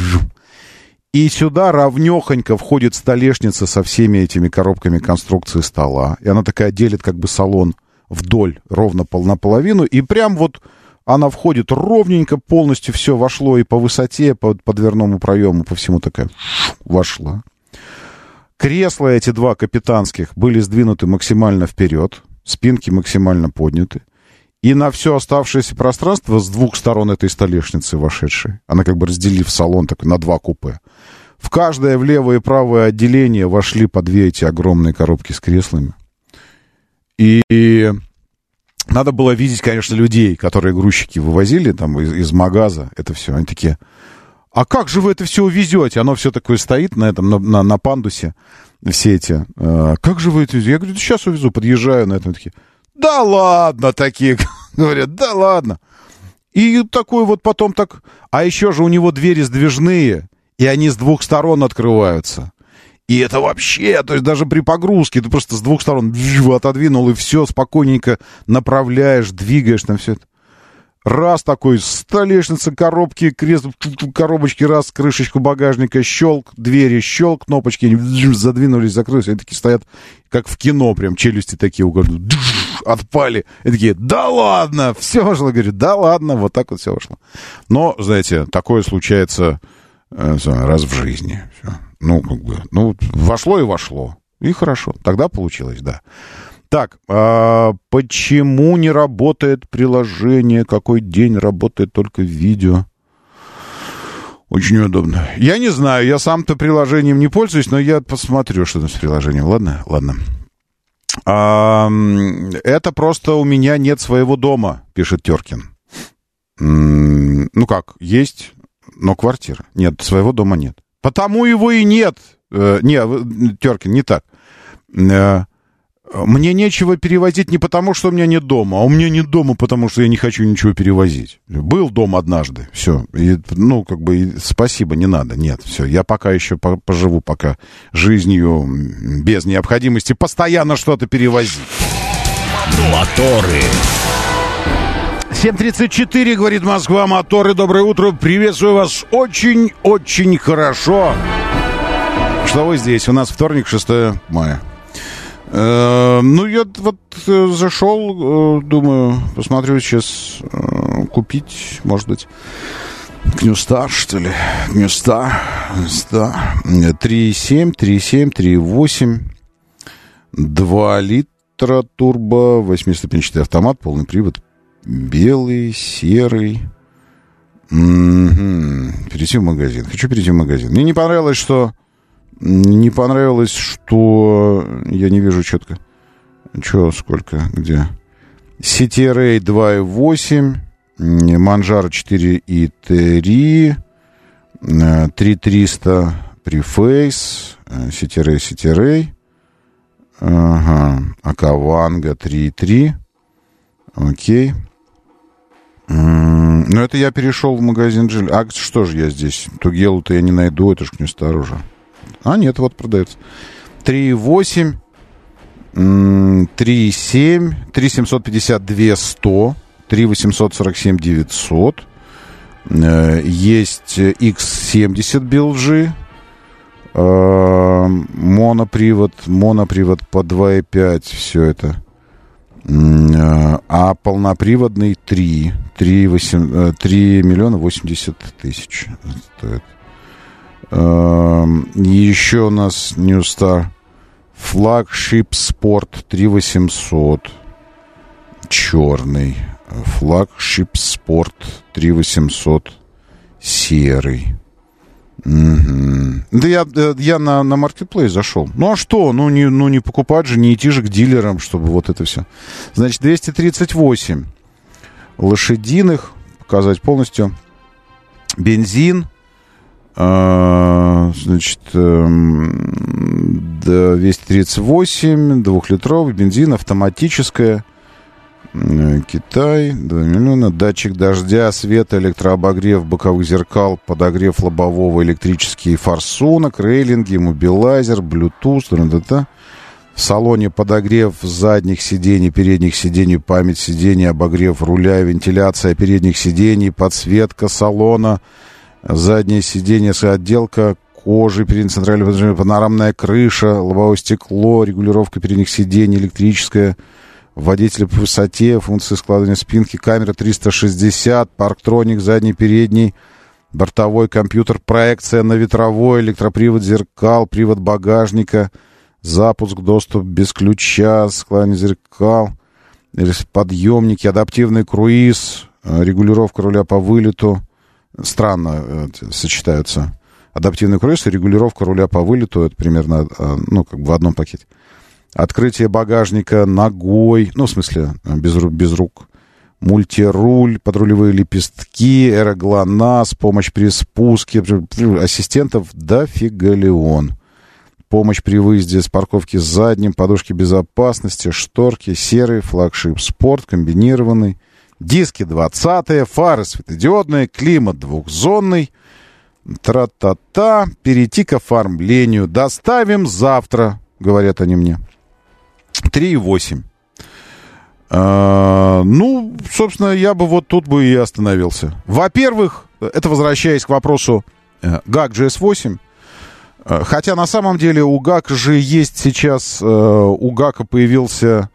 и сюда ровнёхонько входит столешница со всеми этими коробками конструкции стола. И она такая делит как бы салон вдоль, ровно пол наполовину. И прям вот она входит ровненько, полностью все вошло и по высоте, по, по дверному проему, по всему такая вошла. Кресла эти два капитанских были сдвинуты максимально вперед, спинки максимально подняты. И на все оставшееся пространство с двух сторон этой столешницы вошедшей, она как бы разделив салон так, на два купе, в каждое в левое и правое отделение вошли по две эти огромные коробки с креслами. И, и надо было видеть, конечно, людей, которые грузчики вывозили там из, из магаза, это все. Они такие: а как же вы это все увезете? Оно все такое стоит на этом, на, на, на пандусе, все эти. А, как же вы это увезете? Я говорю, сейчас увезу, подъезжаю на этом, такие: да ладно, такие говорят, да ладно. И такой вот потом так... А еще же у него двери сдвижные, и они с двух сторон открываются. И это вообще, то есть даже при погрузке ты просто с двух сторон отодвинул, и все, спокойненько направляешь, двигаешь там все это. Раз такой, столешница, коробки, кресло, коробочки, раз, крышечку багажника, щелк, двери, щелк, кнопочки, задвинулись, закрылись, они такие стоят, как в кино, прям челюсти такие угодно, отпали, и такие: да ладно, все вошло, говорит, да ладно, вот так вот все вошло. Но, знаете, такое случается э, раз в жизни, все. Ну, как бы, ну, вошло и вошло, и хорошо, тогда получилось, да. Так, а почему не работает приложение? Какой день работает только видео? Очень удобно. Я не знаю, я сам-то приложением не пользуюсь, но я посмотрю, что там с приложением. Ладно? Ладно. А, это просто у меня нет своего дома, пишет Теркин. Ну как, есть, но квартира. Нет, своего дома нет. Потому его и нет. Не, Теркин, не так. Мне нечего перевозить не потому, что у меня нет дома, а у меня нет дома, потому что я не хочу ничего перевозить. Был дом однажды, все. И, ну, как бы, и спасибо, не надо. Нет, все. Я пока еще поживу пока жизнью без необходимости постоянно что-то перевозить. Моторы. семь тридцать четыре, говорит Москва, моторы. Доброе утро. Приветствую вас очень-очень хорошо, что вы здесь. У нас вторник, шестое мая. Э, ну, я вот э, зашел, э, думаю, посмотрю сейчас э, купить, может быть, Кнюстар, что ли? Кнюстар. Да. три и семь, три и семь, три и восемь. два литра турбо, восьмиступенчатый автомат, полный привод. Белый, серый. М-м-м. Перейти в магазин. Хочу перейти в магазин. Мне не понравилось, что... Не понравилось, что... Я не вижу четко. Че, сколько, где? си ти ар эй два и восемь, Манжаро четыре и три, три триста Preface, си ти ар эй, си ти ар эй, ага, Акаванга три и три, окей. Ну, это я перешел в магазин Джили. А что же я здесь? Тугелу-то я не найду, это ж Кнюстар уже. А, нет, вот продается. три и восемь, три и семь, три семьсот пятьдесят два сто, три восемьсот сорок семь девятьсот. Есть икс семьдесят би эл джи. Монопривод, монопривод по два и пять, все это. А полноприводный три. три миллиона восемьдесят тысяч стоит. Еще у нас Newstar Flagship Sport три восемьсот. Черный. Flagship Sport три восемьсот. Серый. Угу. Да я, я на, на Marketplace зашел. Ну а что? Ну не, ну не покупать же, не идти же к дилерам, чтобы вот это все. Значит, двести тридцать восемь лошадиных. Показать полностью. Бензин. Значит, двести тридцать восемь, двухлитровый бензин, автоматическая. Китай, два миллиона. Датчик дождя, света, электрообогрев боковых зеркал, подогрев лобового, электрический форсунок, рейлинги, мобилайзер, Bluetooth. В салоне подогрев задних сидений, передних сидений, память сидений, обогрев руля, вентиляция передних сидений, подсветка салона. Заднее сиденье, отделка кожи, передней центральной, панорамная крыша, лобовое стекло, регулировка передних сидений, электрическая, водитель по высоте, функция складывания спинки, камера триста шестьдесят, парктроник задний, передний, бортовой компьютер, проекция на ветровой, электропривод зеркал, привод багажника, запуск, доступ без ключа, складывание зеркал, подъемники, адаптивный круиз, регулировка руля по вылету. Странно э, сочетаются адаптивный круиз и регулировка руля по вылету. Это примерно, э, ну, как бы в одном пакете. Открытие багажника ногой, ну, в смысле, без, без рук. Мультируль, подрулевые лепестки, аэроглонасс, помощь при спуске. Ассистентов дофигалион. Помощь при выезде с парковки с задним, подушки безопасности, шторки, серый, флагшип спорт, комбинированный. Диски двадцатые, фары светодиодные, климат двухзонный. Тра-та-та. Перейти к оформлению. Доставим завтра, говорят они мне. три и восемь. А, ну, собственно, я бы вот тут бы и остановился. Во-первых, это возвращаясь к вопросу гак джи эс восемь. Хотя на самом деле у ГАК же есть сейчас, у ГАКа появился...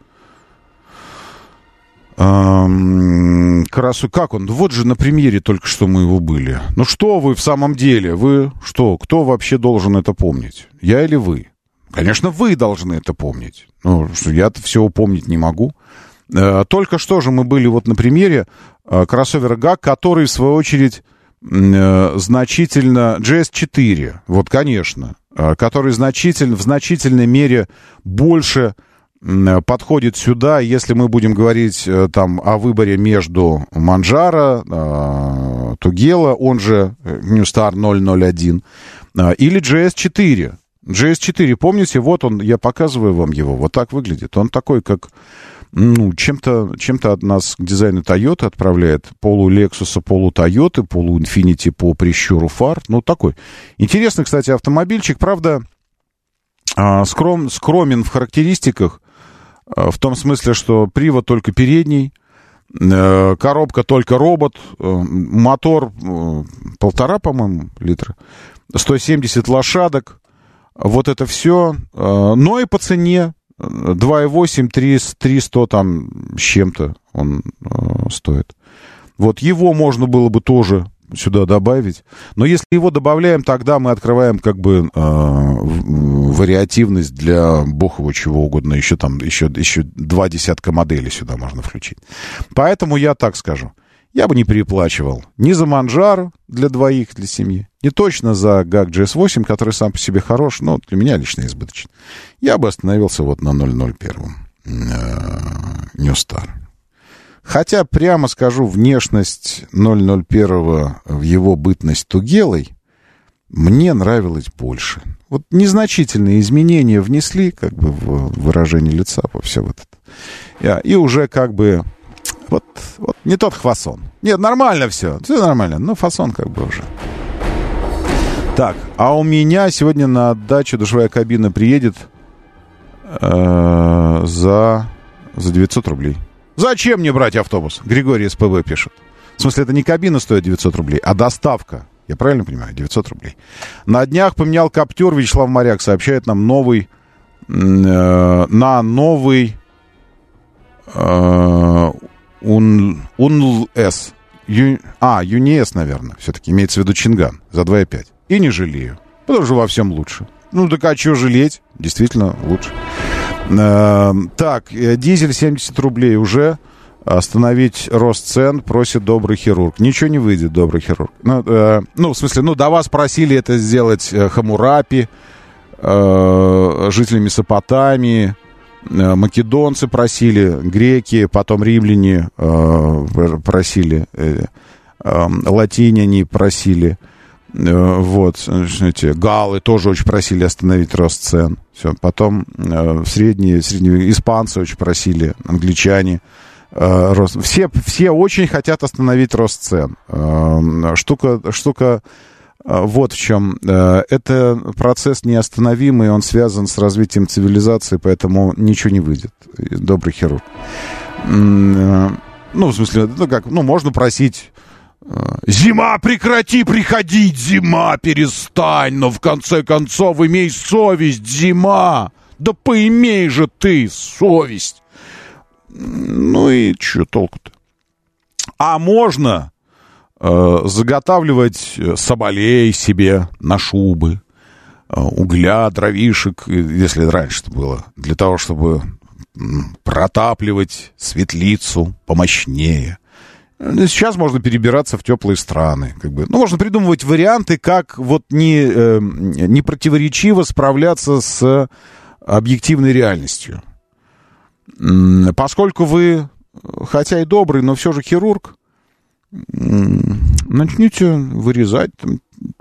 Красу, как он? Вот же на премьере только что мы его были. Ну что вы в самом деле? Вы что? Кто вообще должен это помнить? Я или вы? Конечно, вы должны это помнить. Ну, что я-то всего помнить не могу. Только что же мы были вот на премьере кроссовера ГАК, который, в свою очередь, значительно... джи эс четыре, вот, конечно, который значительно, в значительной мере больше... подходит сюда, если мы будем говорить там о выборе между Манжаро, Тугело, он же Newstar ноль ноль один, или джи эс четыре. джей эс четыре, помните, вот он, я показываю вам его, вот так выглядит. Он такой, как, ну, чем-то, чем-то от нас к дизайну Toyota отправляет. Полу Lexus, полу Toyota, полу Infiniti по прищуру фар. Ну, такой. Интересный, кстати, автомобильчик. Правда, скром, скромен в характеристиках. В том смысле, что привод только передний, коробка только робот, мотор полтора, по-моему, литра, сто семьдесят лошадок. Вот это все. Но и по цене два и восемь, триста там с чем-то он стоит. Вот его можно было бы тоже сюда добавить. Но если его добавляем, тогда мы открываем как бы э, вариативность для бог его чего угодно. Еще там, еще, еще два десятка моделей сюда можно включить. Поэтому я так скажу. Я бы не переплачивал ни за Манджаро для двоих, для семьи, не точно за гак джи эс восемь, который сам по себе хорош, но для меня лично избыточен. Я бы остановился вот на ноль ноль один New Star. Хотя, прямо скажу, внешность ноль ноль один в его бытность тугелой мне нравилось больше. Вот незначительные изменения внесли как бы в выражение лица, во все вот это. И уже как бы вот, вот не тот фасон. Нет, нормально все, все нормально, но фасон как бы уже. Так, а у меня сегодня на дачу душевая кабина приедет э, за, за девятьсот рублей. Зачем мне брать автобус? Григорий СПБ пишет. В смысле, это не кабина стоит девятьсот рублей, а доставка. Я правильно понимаю? девятьсот рублей. На днях поменял Каптюр. Вячеслав Моряк сообщает нам новый... Э, на новый... Э, ун, УНЛ-С. Ю, а, ЮНИЭС, наверное. Все-таки имеется в виду Чинган. За два и пять. И не жалею. Потому что во всем лучше. Ну, так а что жалеть? Действительно лучше. Э, так, дизель семьдесят рублей уже. Остановить рост цен просит добрый хирург. Ничего не выйдет, добрый хирург. Ну, э, ну в смысле, ну, до вас просили это сделать э, Хаммурапи, э, жители Месопотамии, э, македонцы просили, греки, потом римляне э, просили, э, э, латиняне просили. Вот, знаете, галлы тоже очень просили остановить рост цен. Все, потом э, средние, средние испанцы очень просили, англичане. Э, рост. Все, все очень хотят остановить рост цен. Э, штука, штука э, вот в чем. Э, это процесс неостановимый, он связан с развитием цивилизации, поэтому ничего не выйдет. Добрый хирург. Э, ну, в смысле, ну как, ну, можно просить... Зима, прекрати приходить, зима, перестань, но в конце концов имей совесть, зима, да поимей же ты совесть. Ну и что толку-то? А можно э, заготавливать соболей себе на шубы, э, угля, дровишек, если раньше-то было, для того, чтобы протапливать светлицу помощнее. Сейчас можно перебираться в теплые страны. Как бы. Ну, можно придумывать варианты, как вот не, э, не противоречиво справляться с объективной реальностью. Поскольку вы, хотя и добрый, но все же хирург, начните вырезать там,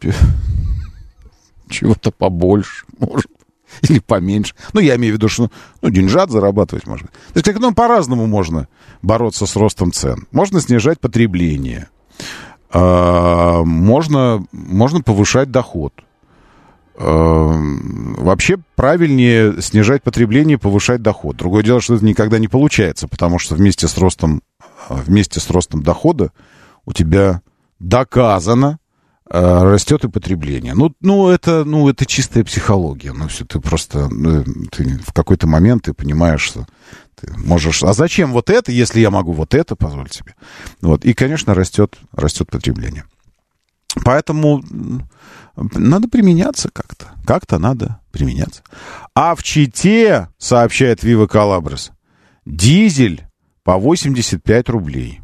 чего-то побольше, может. Или поменьше. Ну, я имею в виду, что ну, деньжат зарабатывать можно. То есть, ну, по-разному можно бороться с ростом цен. Можно снижать потребление. А, можно, можно повышать доход. А, вообще правильнее снижать потребление и повышать доход. Другое дело, что это никогда не получается, потому что вместе с ростом, вместе с ростом дохода у тебя доказано, растет и потребление. Ну, ну, это, ну, это чистая психология. Ну, все, ты просто ну, ты в какой-то момент ты понимаешь, что ты можешь... А зачем вот это, если я могу вот это позволить себе? Вот. И, конечно, растет, растет потребление. Поэтому надо применяться как-то. Как-то надо применяться. А в Чите, сообщает Вива Калабрес, дизель по восемьдесят пять рублей.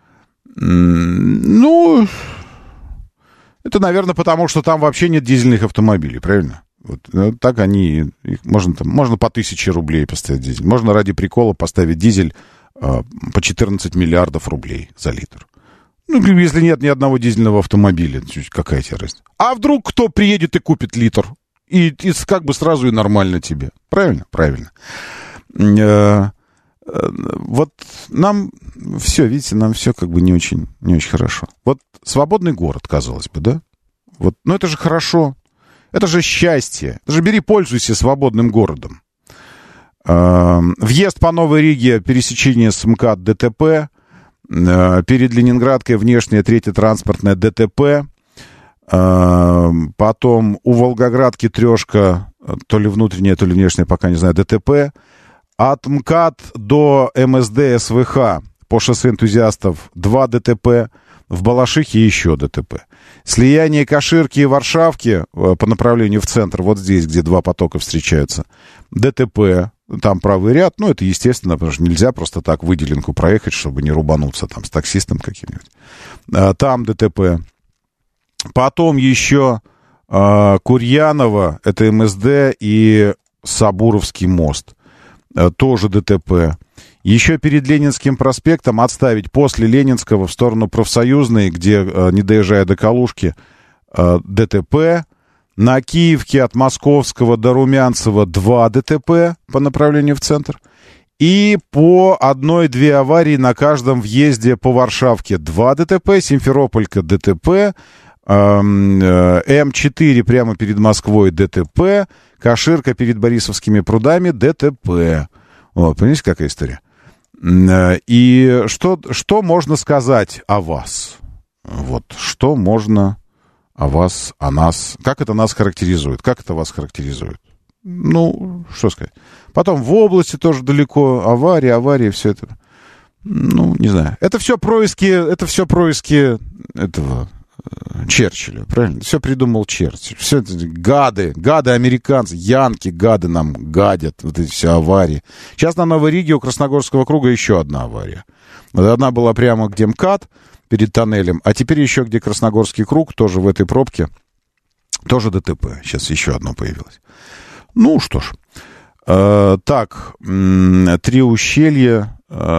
Ну... Это, наверное, потому что там вообще нет дизельных автомобилей, правильно? Вот, так они... Их можно, там, можно по тысяче рублей поставить дизель. Можно ради прикола поставить дизель э, по четырнадцать миллиардов рублей за литр. Ну, если нет ни одного дизельного автомобиля, какая тебе разница? А вдруг кто приедет и купит литр? И, и как бы сразу и нормально тебе. Правильно? Правильно. Э, э, вот нам все, видите, нам все как бы не очень, не очень хорошо. Вот свободный город, казалось бы, да? Вот, но это же хорошо. Это же счастье. Это же бери, пользуйся свободным городом. Э, въезд по Новой Риге, пересечение с МКАД ДТП. Э, перед Ленинградкой внешняя третья транспортная ДТП. Потом у Волгоградки трешка, то ли внутренняя, то ли внешняя, пока не знаю, ДТП. От МКАД до МСД СВХ по шоссе энтузиастов два ДТП. В Балашихе еще ДТП. Слияние Каширки и Варшавки по направлению в центр, вот здесь, где два потока встречаются, ДТП. Там правый ряд, ну, это естественно, потому что нельзя просто так выделенку проехать, чтобы не рубануться там с таксистом каким-нибудь. Там ДТП. Потом еще э, Курьяново, это МСД, и Сабуровский мост, э, тоже ДТП. Еще перед Ленинским проспектом отставить после Ленинского в сторону Профсоюзной, где, э, не доезжая до Калужки, э, ДТП. На Киевке от Московского до Румянцева два ДТП по направлению в центр. И по одной-две аварии на каждом въезде по Варшавке два ДТП, Симферополька ДТП, М четыре прямо перед Москвой ДТП, Каширка перед Борисовскими прудами ДТП. Вот, понимаете, какая история? И что, что можно сказать о вас? Вот, что можно о вас, о нас? Как это нас характеризует? Как это вас характеризует? Ну, что сказать? Потом в области тоже далеко аварии, аварии, все это. Ну, не знаю. Это все происки, это все происки этого... Черчилля, правильно? Все придумал Черчилль. Все это гады, гады американцы, янки, гады нам гадят, вот эти все аварии. Сейчас на Новой Риге у Красногорского круга еще одна авария. Вот одна была прямо где МКАД, перед тоннелем, а теперь еще где Красногорский круг, тоже в этой пробке, тоже ДТП. Сейчас еще одно появилось. Ну, что ж. Э, так, м- три ущелья...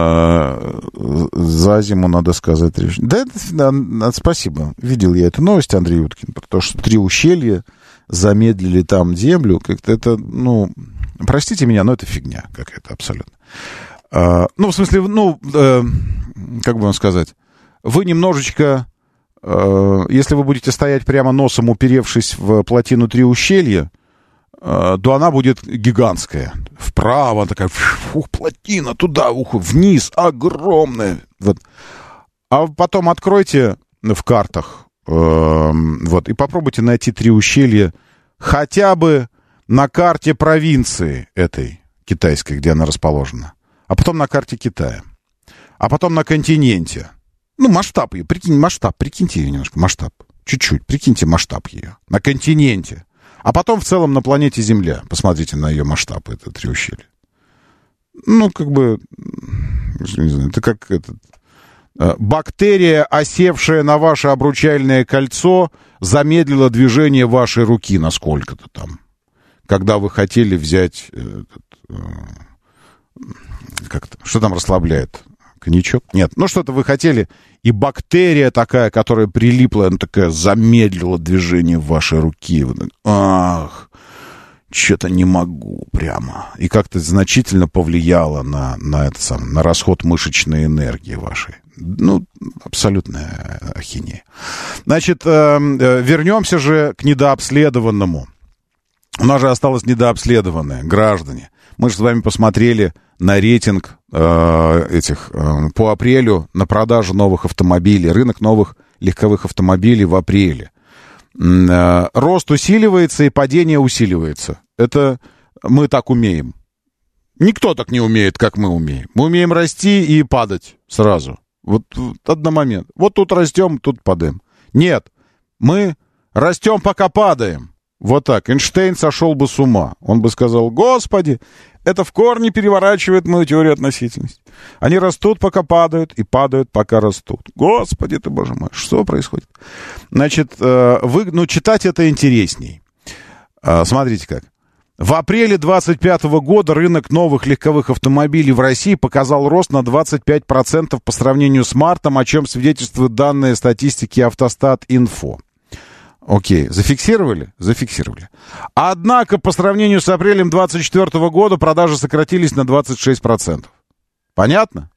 За зиму, надо сказать. Да, да, да, спасибо. Видел я эту новость, Андрей Уткин, про то, что три ущелья замедлили там землю. Как-то это, ну, простите меня, но это фигня какая-то абсолютно. А, ну, в смысле, ну, э, как бы вам сказать, вы немножечко, э, если вы будете стоять прямо носом, уперевшись в плотину три ущелья, то она будет гигантская. Вправо такая, ух, плотина, туда, ух, вниз, огромная. Вот. А потом откройте в картах, э, вот, и попробуйте найти три ущелья хотя бы на карте провинции этой китайской, где она расположена. А потом на карте Китая. А потом на континенте. Ну, масштаб ее, прикинь, масштаб, прикиньте ее немножко, масштаб. Чуть-чуть, прикиньте масштаб ее. На континенте. А потом в целом на планете Земля. Посмотрите на ее масштаб, это три ущелья. Ну, как бы, не знаю, это как этот, бактерия, осевшая на ваше обручальное кольцо, замедлила движение вашей руки на сколько-то там. Когда вы хотели взять, этот, как-то, что там расслабляет? Коньячок? Нет, ну что-то вы хотели, и бактерия такая, которая прилипла, она такая замедлила движение вашей руки. Ах, что-то не могу прямо. И как-то значительно повлияло на, на, это самое, на расход мышечной энергии вашей. Ну, абсолютная ахинея. Значит, э, э, вернемся же к недообследованному. У нас же осталось недообследованное, граждане. Мы же с вами посмотрели на рейтинг э, этих э, по апрелю на продажу новых автомобилей, рынок новых легковых автомобилей в апреле. Э, рост усиливается и падение усиливается. Это мы так умеем. Никто так не умеет, как мы умеем. Мы умеем расти и падать сразу. Вот, вот одномомент. Вот тут растем, тут падаем. Нет, мы растем, пока падаем. Вот так. Эйнштейн сошел бы с ума. Он бы сказал: Господи, это в корне переворачивает мою теорию относительности. Они растут, пока падают, и падают, пока растут. Господи ты, боже мой, что происходит? Значит, вы, ну, читать это интересней. Смотрите как. В апреле двадцать пятого года рынок новых легковых автомобилей в России показал рост на двадцать пять процентов по сравнению с мартом, о чем свидетельствуют данные статистики Автостат.Инфо. Окей, зафиксировали? Зафиксировали. Однако, по сравнению с апрелем двадцать четвёртого года, продажи сократились на двадцать шесть процентов. Понятно?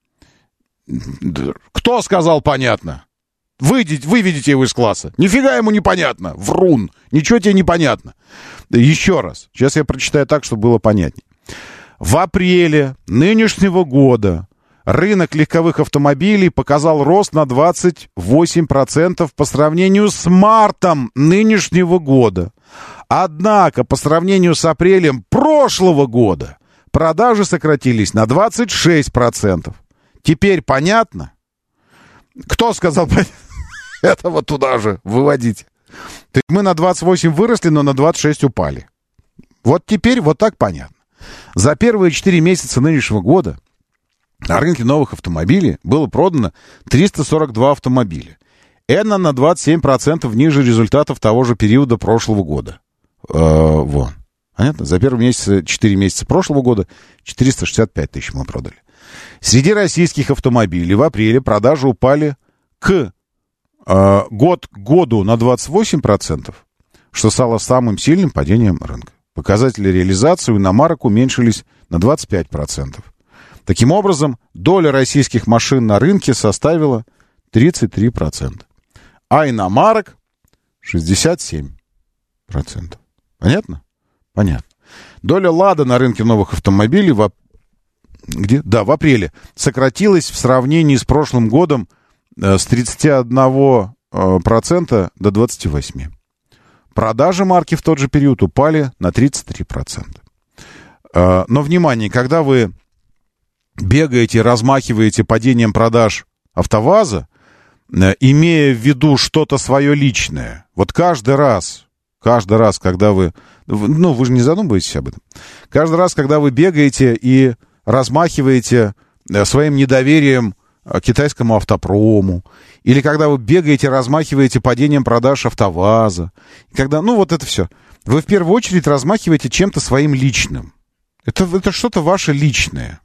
Кто сказал понятно? Выйдите, выведите его из класса. Нифига ему непонятно. Врун. Ничего тебе непонятно. Еще раз. Сейчас я прочитаю так, чтобы было понятнее. В апреле нынешнего года рынок легковых автомобилей показал рост на двадцать восемь процентов по сравнению с мартом нынешнего года. Однако, по сравнению с апрелем прошлого года, продажи сократились на двадцать шесть процентов. Теперь понятно? Кто сказал понятно? Это вот туда же выводите. То есть мы на двадцать восемь выросли, но на двадцать шесть упали. Вот теперь вот так понятно. За первые четыре месяца нынешнего года на рынке новых автомобилей было продано триста сорок два автомобиля. Это на двадцать семь процентов ниже результатов того же периода прошлого года. Э, вон. Понятно? За первые месяцы, четыре месяца прошлого года четыреста шестьдесят пять тысяч мы продали. Среди российских автомобилей в апреле продажи упали к э, год к году на двадцать восемь процентов, что стало самым сильным падением рынка. Показатели реализации у иномарок уменьшились на двадцать пять процентов. Таким образом, доля российских машин на рынке составила тридцать три процента, а иномарок шестьдесят семь процентов. Понятно? Понятно. Доля «Лада» на рынке новых автомобилей в, где? Да, в апреле сократилась в сравнении с прошлым годом э, с тридцати одного процента до двадцати восьми процентов. Продажи марки в тот же период упали на тридцать три процента. Э, но, внимание, когда вы бегаете, размахиваете падением продаж АвтоВАЗа, э, имея в виду что-то свое личное, вот каждый раз, каждый раз, когда вы, ну, вы же не задумываетесь об этом, каждый раз, когда вы бегаете и размахиваете своим недоверием китайскому автопрому, или когда вы бегаете, размахиваете падением продаж АвтоВАЗа, когда, ну, вот это все, вы в первую очередь размахиваете чем-то своим личным. Это, это что-то ваше личное.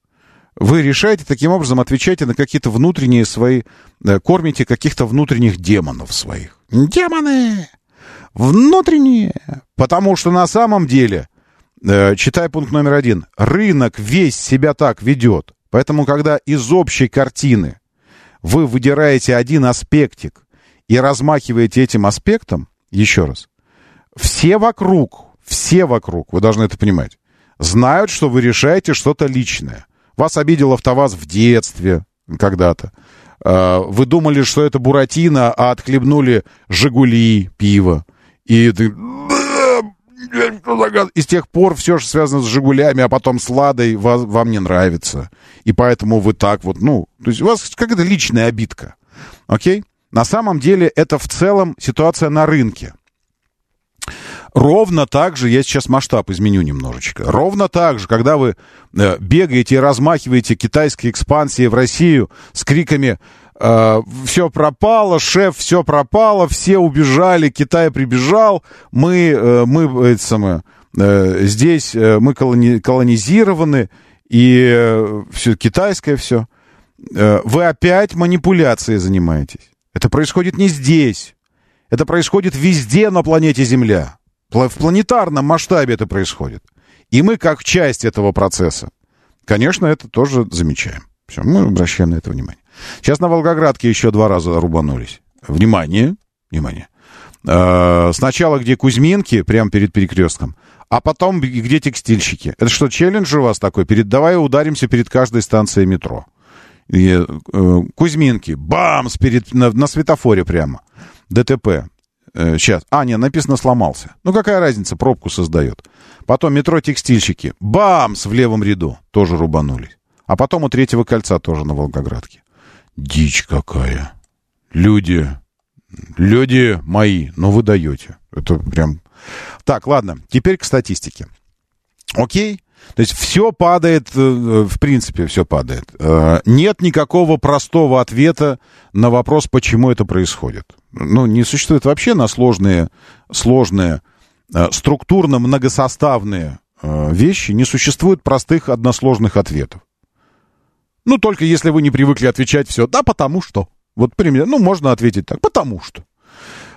Вы решаете, таким образом, отвечаете на какие-то внутренние свои, кормите каких-то внутренних демонов своих. Демоны! Внутренние! Потому что на самом деле, читай пункт номер один, рынок весь себя так ведет. Поэтому, когда из общей картины вы выдираете один аспектик и размахиваете этим аспектом, еще раз, все вокруг, все вокруг, вы должны это понимать, знают, что вы решаете что-то личное. Вас обидел АвтоВАЗ в детстве когда-то. Вы думали, что это Буратино, а отхлебнули Жигули, пиво. И ты... И с тех пор все, что связано с Жигулями, а потом с Ладой, вам, вам не нравится. И поэтому вы так вот, ну... То есть у вас какая-то личная обидка. Окей? На самом деле это в целом ситуация на рынке. Ровно так же, я сейчас масштаб изменю немножечко, ровно так же, когда вы э, бегаете и размахиваете китайской экспансией в Россию с криками э, «все пропало, шеф, все пропало, все убежали, Китай прибежал, мы, э, мы это самое, э, здесь э, мы колони, колонизированы, и э, все китайское все», э, вы опять манипуляцией занимаетесь. Это происходит не здесь, это происходит везде на планете Земля. В планетарном масштабе это происходит. И мы, как часть этого процесса, конечно, это тоже замечаем. Все, мы обращаем на это внимание. Сейчас на Волгоградке еще два раза рубанулись. Внимание, внимание. Э-э- сначала где Кузьминки, прямо перед перекрестком, а потом где текстильщики. Это что, челлендж у вас такой? Перед, давай ударимся перед каждой станцией метро. И, э- Кузьминки, бамс, перед, на, на светофоре прямо. ДТП. Сейчас. А, нет, написано «сломался». Ну, какая разница, пробку создает. Потом метро «Текстильщики». Бамс! В левом ряду. Тоже рубанулись. А потом у третьего кольца тоже на Волгоградке. Дичь какая. Люди. Люди мои. Ну, вы даете. Это прям... Так, ладно. Теперь к статистике. Окей? То есть все падает, в принципе, все падает. Нет никакого простого ответа на вопрос, почему это происходит. Ну, не существует вообще на сложные, сложные, структурно многосоставные вещи, не существует простых односложных ответов. Ну, только если вы не привыкли отвечать все, да, потому что. Вот пример, ну, можно ответить так, потому что.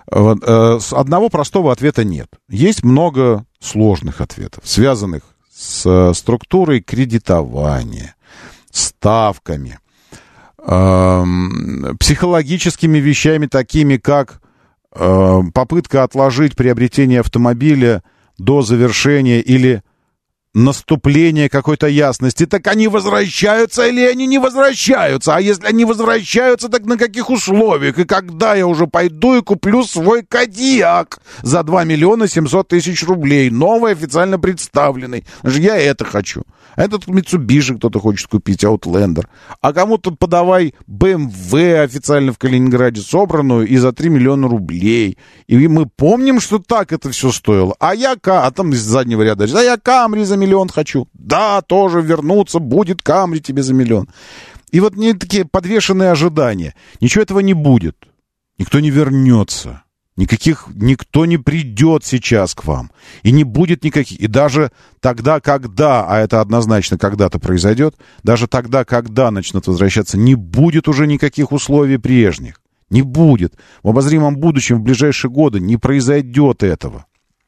Вот, э, одного простого ответа нет. Есть много сложных ответов, связанных с э, структурой кредитования, ставками, э, психологическими вещами, такими как э, попытка отложить приобретение автомобиля до завершения или наступления какой-то ясности. Так они возвращаются или они не возвращаются? А если они возвращаются, так на каких условиях? И когда я уже пойду и куплю свой Кодиак за два миллиона семьсот тысяч рублей, новый, официально представленный? Я это хочу. А этот Mitsubishi кто-то хочет купить, Outlander. А кому-то подавай бэ эм вэ официально в Калининграде собранную и за три миллиона рублей. И мы помним, что так это все стоило. А я, а там из заднего ряда, а я Камри за миллион хочу. Да, тоже вернуться, будет Камри тебе за миллион. И вот не такие подвешенные ожидания. Ничего этого не будет. Никто не вернется. Никаких, никто не придет сейчас к вам. И не будет никаких. И даже тогда, когда, а это однозначно когда-то произойдет, даже тогда, когда начнут возвращаться, не будет уже никаких условий прежних. Не будет. В обозримом будущем, в ближайшие годы не произойдет этого.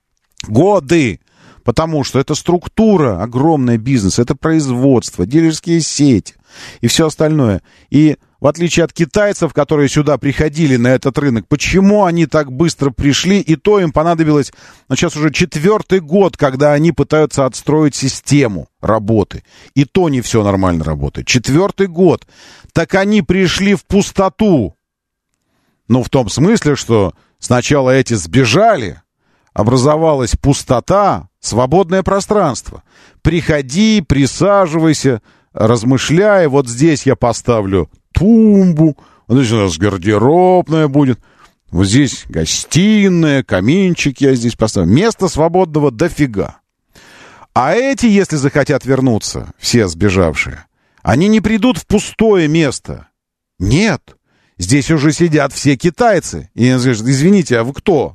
Годы! Потому что это структура, огромный бизнес, это производство, дилерские сети и все остальное. И в отличие от китайцев, которые сюда приходили на этот рынок, почему они так быстро пришли, и то им понадобилось, ну, сейчас уже четвертый год, когда они пытаются отстроить систему работы. И то не все нормально работает. Четвертый год. Так они пришли в пустоту. Ну, в том смысле, что сначала эти сбежали, образовалась пустота, свободное пространство. Приходи, присаживайся, размышляй. Вот здесь я поставлю тумбу, вот здесь у нас гардеробная будет, вот здесь гостиная, каминчик я здесь поставлю. Места свободного дофига. А эти, если захотят вернуться, все сбежавшие, они не придут в пустое место. Нет. Здесь уже сидят все китайцы. И они скажут: извините, а вы кто?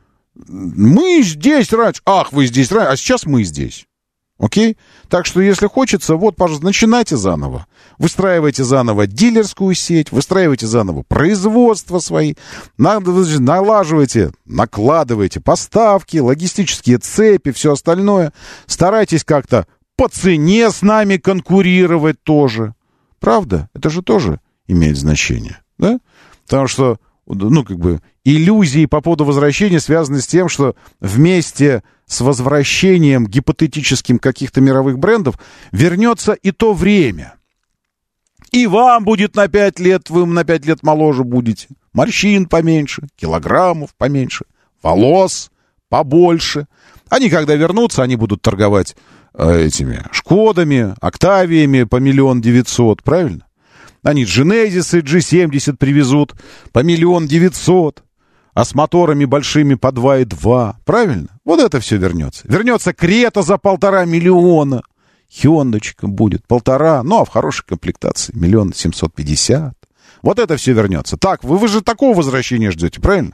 Мы здесь раньше. Ах, вы здесь раньше. А сейчас мы здесь. Окей? Так что, если хочется, вот, пожалуйста, начинайте заново. Выстраивайте заново дилерскую сеть, выстраивайте заново производство свои, налаживайте, накладывайте поставки, логистические цепи, все остальное. Старайтесь как-то по цене с нами конкурировать тоже. Правда? Это же тоже имеет значение. Да? Потому что, ну, как бы, иллюзии по поводу возвращения связаны с тем, что вместе с возвращением гипотетическим каких-то мировых брендов вернется и то время. И вам будет на пять лет, вы на пять лет моложе будете. Морщин поменьше, килограммов поменьше, волос побольше. Они, когда вернутся, они будут торговать э, этими Шкодами, Октавиями по миллион девятьсот, правильно? Они Дженезисы джи семьдесят привезут по миллион девятьсот, а с моторами большими по два и два, правильно? Вот это все вернется. Вернется Крета за полтора миллиона. Хёндочка будет полтора, ну, а в хорошей комплектации миллион семьсот пятьдесят. Вот это все вернется. Так, вы, вы же такого возвращения ждете, правильно?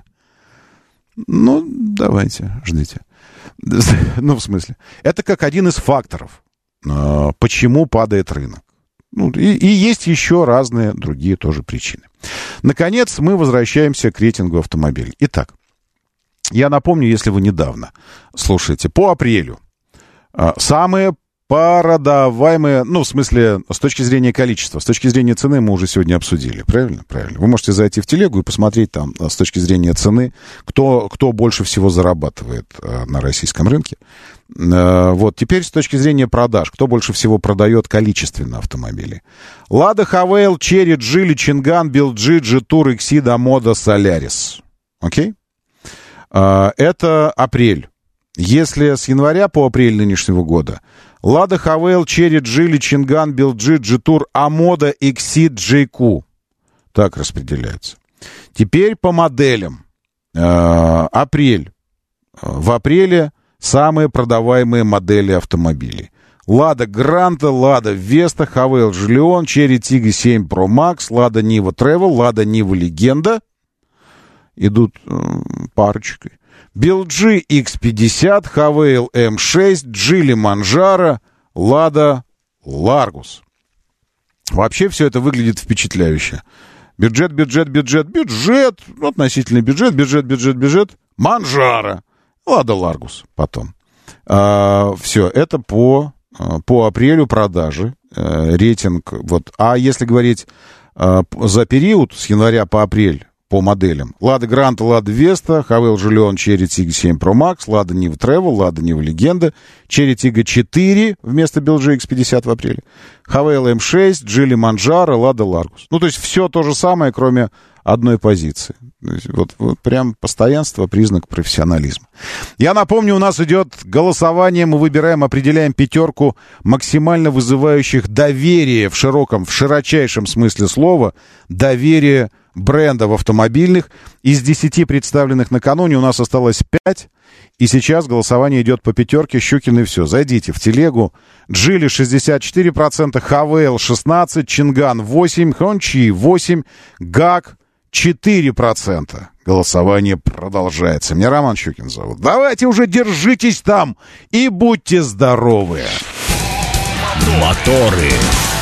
Ну, давайте, ждите. Ну, в смысле, это как один из факторов, почему падает рынок. Ну, и, и есть еще разные другие тоже причины. Наконец, мы возвращаемся к рейтингу автомобилей. Итак, я напомню, если вы недавно слушаете, по апрелю самые продаваемые, ну, в смысле, с точки зрения количества, с точки зрения цены мы уже сегодня обсудили, правильно? Правильно. Вы можете зайти в телегу и посмотреть там с точки зрения цены, кто, кто больше всего зарабатывает на российском рынке. Вот, теперь с точки зрения продаж, кто больше всего продает количественно автомобилей. Лада Хавейл, Черри, Джили, Чинган, Билджи, Джитур, Иксида, Мода, Солярис. Окей? Это апрель. Если с января по апрель нынешнего года Лада Хавейл, Черри, Джили, Чинган, Билджи, Джитур, Амода, Иксид, Джейку. Так распределяется. Теперь по моделям. Апрель. В апреле самые продаваемые модели автомобилей. Лада Гранта, Лада Веста, Хавейл Жилион, Черри Тига семь Pro Max, Лада Нива Тревел, Лада Нива Легенда. Идут э, парочкой. Билджи икс пятьдесят, Хавейл эм шесть, Джили Манджаро, Лада Ларгус. Вообще все это выглядит впечатляюще. Бюджет, бюджет, бюджет, бюджет, относительный бюджет, бюджет, бюджет, бюджет, Манжара, Лада Ларгус потом. А, все, это по, по апрелю продажи, а, рейтинг. Вот. А если говорить а, за период с января по апрель по моделям: Лада Гранта, Лада Веста, Хавейл Жильон, Черри Тига семь Pro Max, Лада Нива Travel, Лада Нива Легенда, Черри Тига четыре вместо Белджи икс пятьдесят в апреле, Хавейл эм шесть, Джили Манджаро, Лада Ларгус. Ну, то есть все то же самое, кроме одной позиции. Вот, вот прям постоянство — признак профессионализма. Я напомню, у нас идет голосование. Мы выбираем, определяем пятерку максимально вызывающих доверие в широком, в широчайшем смысле слова, доверие брендов автомобильных. Из десяти представленных накануне у нас осталось пять. И сейчас голосование идет по пятерке. Щукин и все. Зайдите в телегу. Джили шестьдесят четыре процента, Хавейл шестнадцать процентов, Чинган восемь процентов, Хончи восемь процентов, ГАК четыре процента. Голосование продолжается. Меня Роман Щукин зовут. Давайте уже держитесь там и будьте здоровы. Моторы.